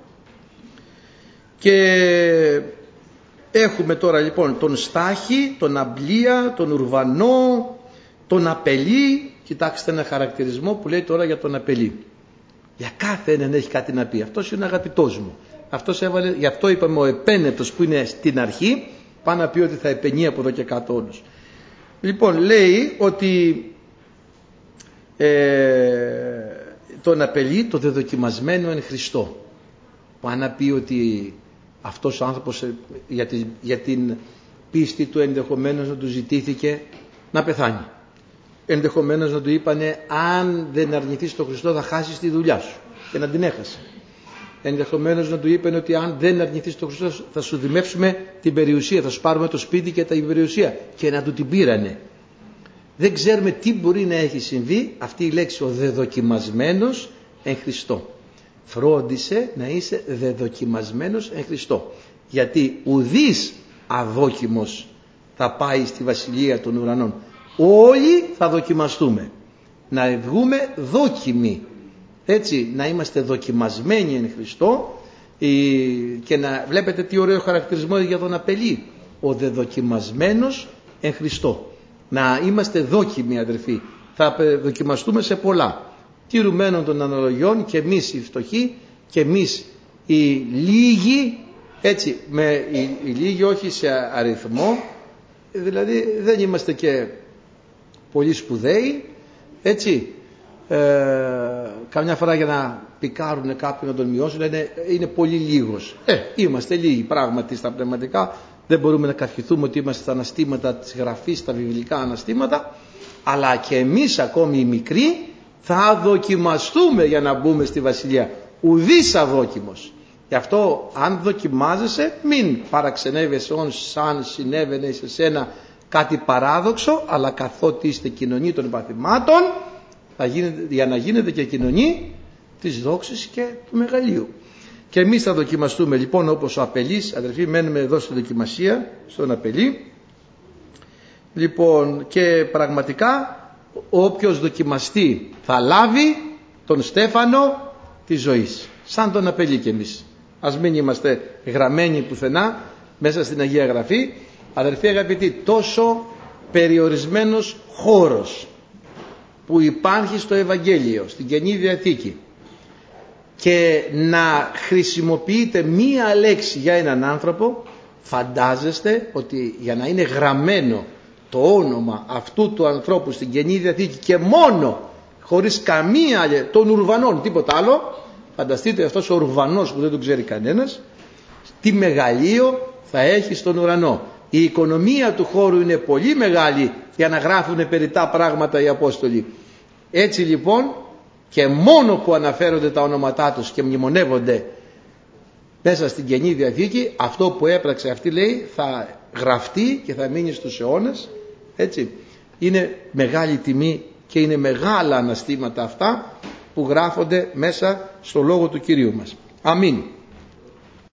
Και έχουμε τώρα λοιπόν τον Στάχη, τον Αμπλία, τον Ουρβανό, τον Απελή. Κοιτάξτε ένα χαρακτηρισμό που λέει τώρα για τον Απελή. Για κάθε έναν έχει κάτι να πει. Αυτός είναι αγαπητός μου. Αυτός έβαλε, γι' αυτό είπαμε ο επένετος που είναι στην αρχή, πάει να πει ότι θα επενεί από εδώ και κάτω όλους. Λοιπόν, λέει ότι ε, τον Απελή, το δεδοκιμασμένο εν Χριστώ. Πάει να πει ότι αυτός ο άνθρωπος για την, για την πίστη του ενδεχομένως να του ζητήθηκε να πεθάνει. Ενδεχομένως να του είπανε, αν δεν αρνηθείς τον Χριστό θα χάσεις τη δουλειά σου, και να την έχασε. Ενδεχομένως να του είπαν ότι αν δεν αρνηθείς τον Χριστό θα σου δημεύσουμε την περιουσία, θα σου πάρουμε το σπίτι και την περιουσία, και να του την πήρανε. Δεν ξέρουμε τι μπορεί να έχει συμβεί. Αυτή η λέξη, ο δεδοκιμασμένος εν Χριστώ. Φρόντισε να είσαι δεδοκιμασμένος εν Χριστώ, γιατί ουδής αδόκιμος θα πάει στη βασιλεία των ουρανών. Όλοι θα δοκιμαστούμε, να βγούμε δόκιμοι, έτσι, να είμαστε δοκιμασμένοι εν Χριστώ. Και να βλέπετε τι ωραίο χαρακτηρισμό για τον Απελή, ο δεδοκιμασμένος εν Χριστώ. Να είμαστε δόκιμοι, αδερφοί. Θα δοκιμαστούμε σε πολλά, τηρουμένων των αναλογιών, και εμείς οι φτωχοί και εμείς οι λίγοι, έτσι, με οι, οι λίγοι όχι σε αριθμό, δηλαδή δεν είμαστε και πολύ σπουδαίοι, έτσι, ε, καμιά φορά για να πικάρουν κάποιον να τον μειώσουν είναι, είναι πολύ λίγος. Ε, είμαστε λίγοι πράγματι στα πνευματικά, δεν μπορούμε να καυχηθούμε ότι είμαστε στα αναστήματα της Γραφής, στα βιβλικά αναστήματα, αλλά και εμείς ακόμη οι μικροί θα δοκιμαστούμε για να μπούμε στη Βασιλεία. Ουδής αδόκιμος. Γι' αυτό αν δοκιμάζεσαι, μην παραξενεύεσαι σαν συνέβαινε σε σένα κάτι παράδοξο, αλλά καθότι είστε κοινωνοί των παθημάτων, θα γίνετε, για να γίνετε και κοινωνοί της δόξης και του μεγαλείου. Και εμείς θα δοκιμαστούμε λοιπόν όπως ο Απελής, αδερφοί, μένουμε εδώ στη δοκιμασία, στον Απελή. Λοιπόν, και πραγματικά όποιος δοκιμαστεί θα λάβει τον στέφανο της ζωής, σαν τον Απελή και εμείς. Ας μην είμαστε γραμμένοι πουθενά μέσα στην Αγία Γραφή. Αδερφοί αγαπητοί, τόσο περιορισμένος χώρος που υπάρχει στο Ευαγγέλιο, στην Καινή Διαθήκη, και να χρησιμοποιείτε μία λέξη για έναν άνθρωπο, φαντάζεστε ότι για να είναι γραμμένο το όνομα αυτού του ανθρώπου στην Καινή Διαθήκη και μόνο, χωρίς καμία των Ουρβανών, τίποτα άλλο, φανταστείτε αυτός ο Ουρβανός που δεν τον ξέρει κανένας, τι μεγαλείο θα έχει στον ουρανό. Η οικονομία του χώρου είναι πολύ μεγάλη για να γράφουν περιττά πράγματα οι Απόστολοι. Έτσι λοιπόν, και μόνο που αναφέρονται τα ονόματά τους και μνημονεύονται μέσα στην Καινή Διαθήκη, αυτό που έπραξε αυτή, λέει, θα γραφτεί και θα μείνει στους αιώνες. Έτσι, είναι μεγάλη τιμή και είναι μεγάλα αναστήματα αυτά που γράφονται μέσα στο λόγο του Κυρίου μας. Αμήν.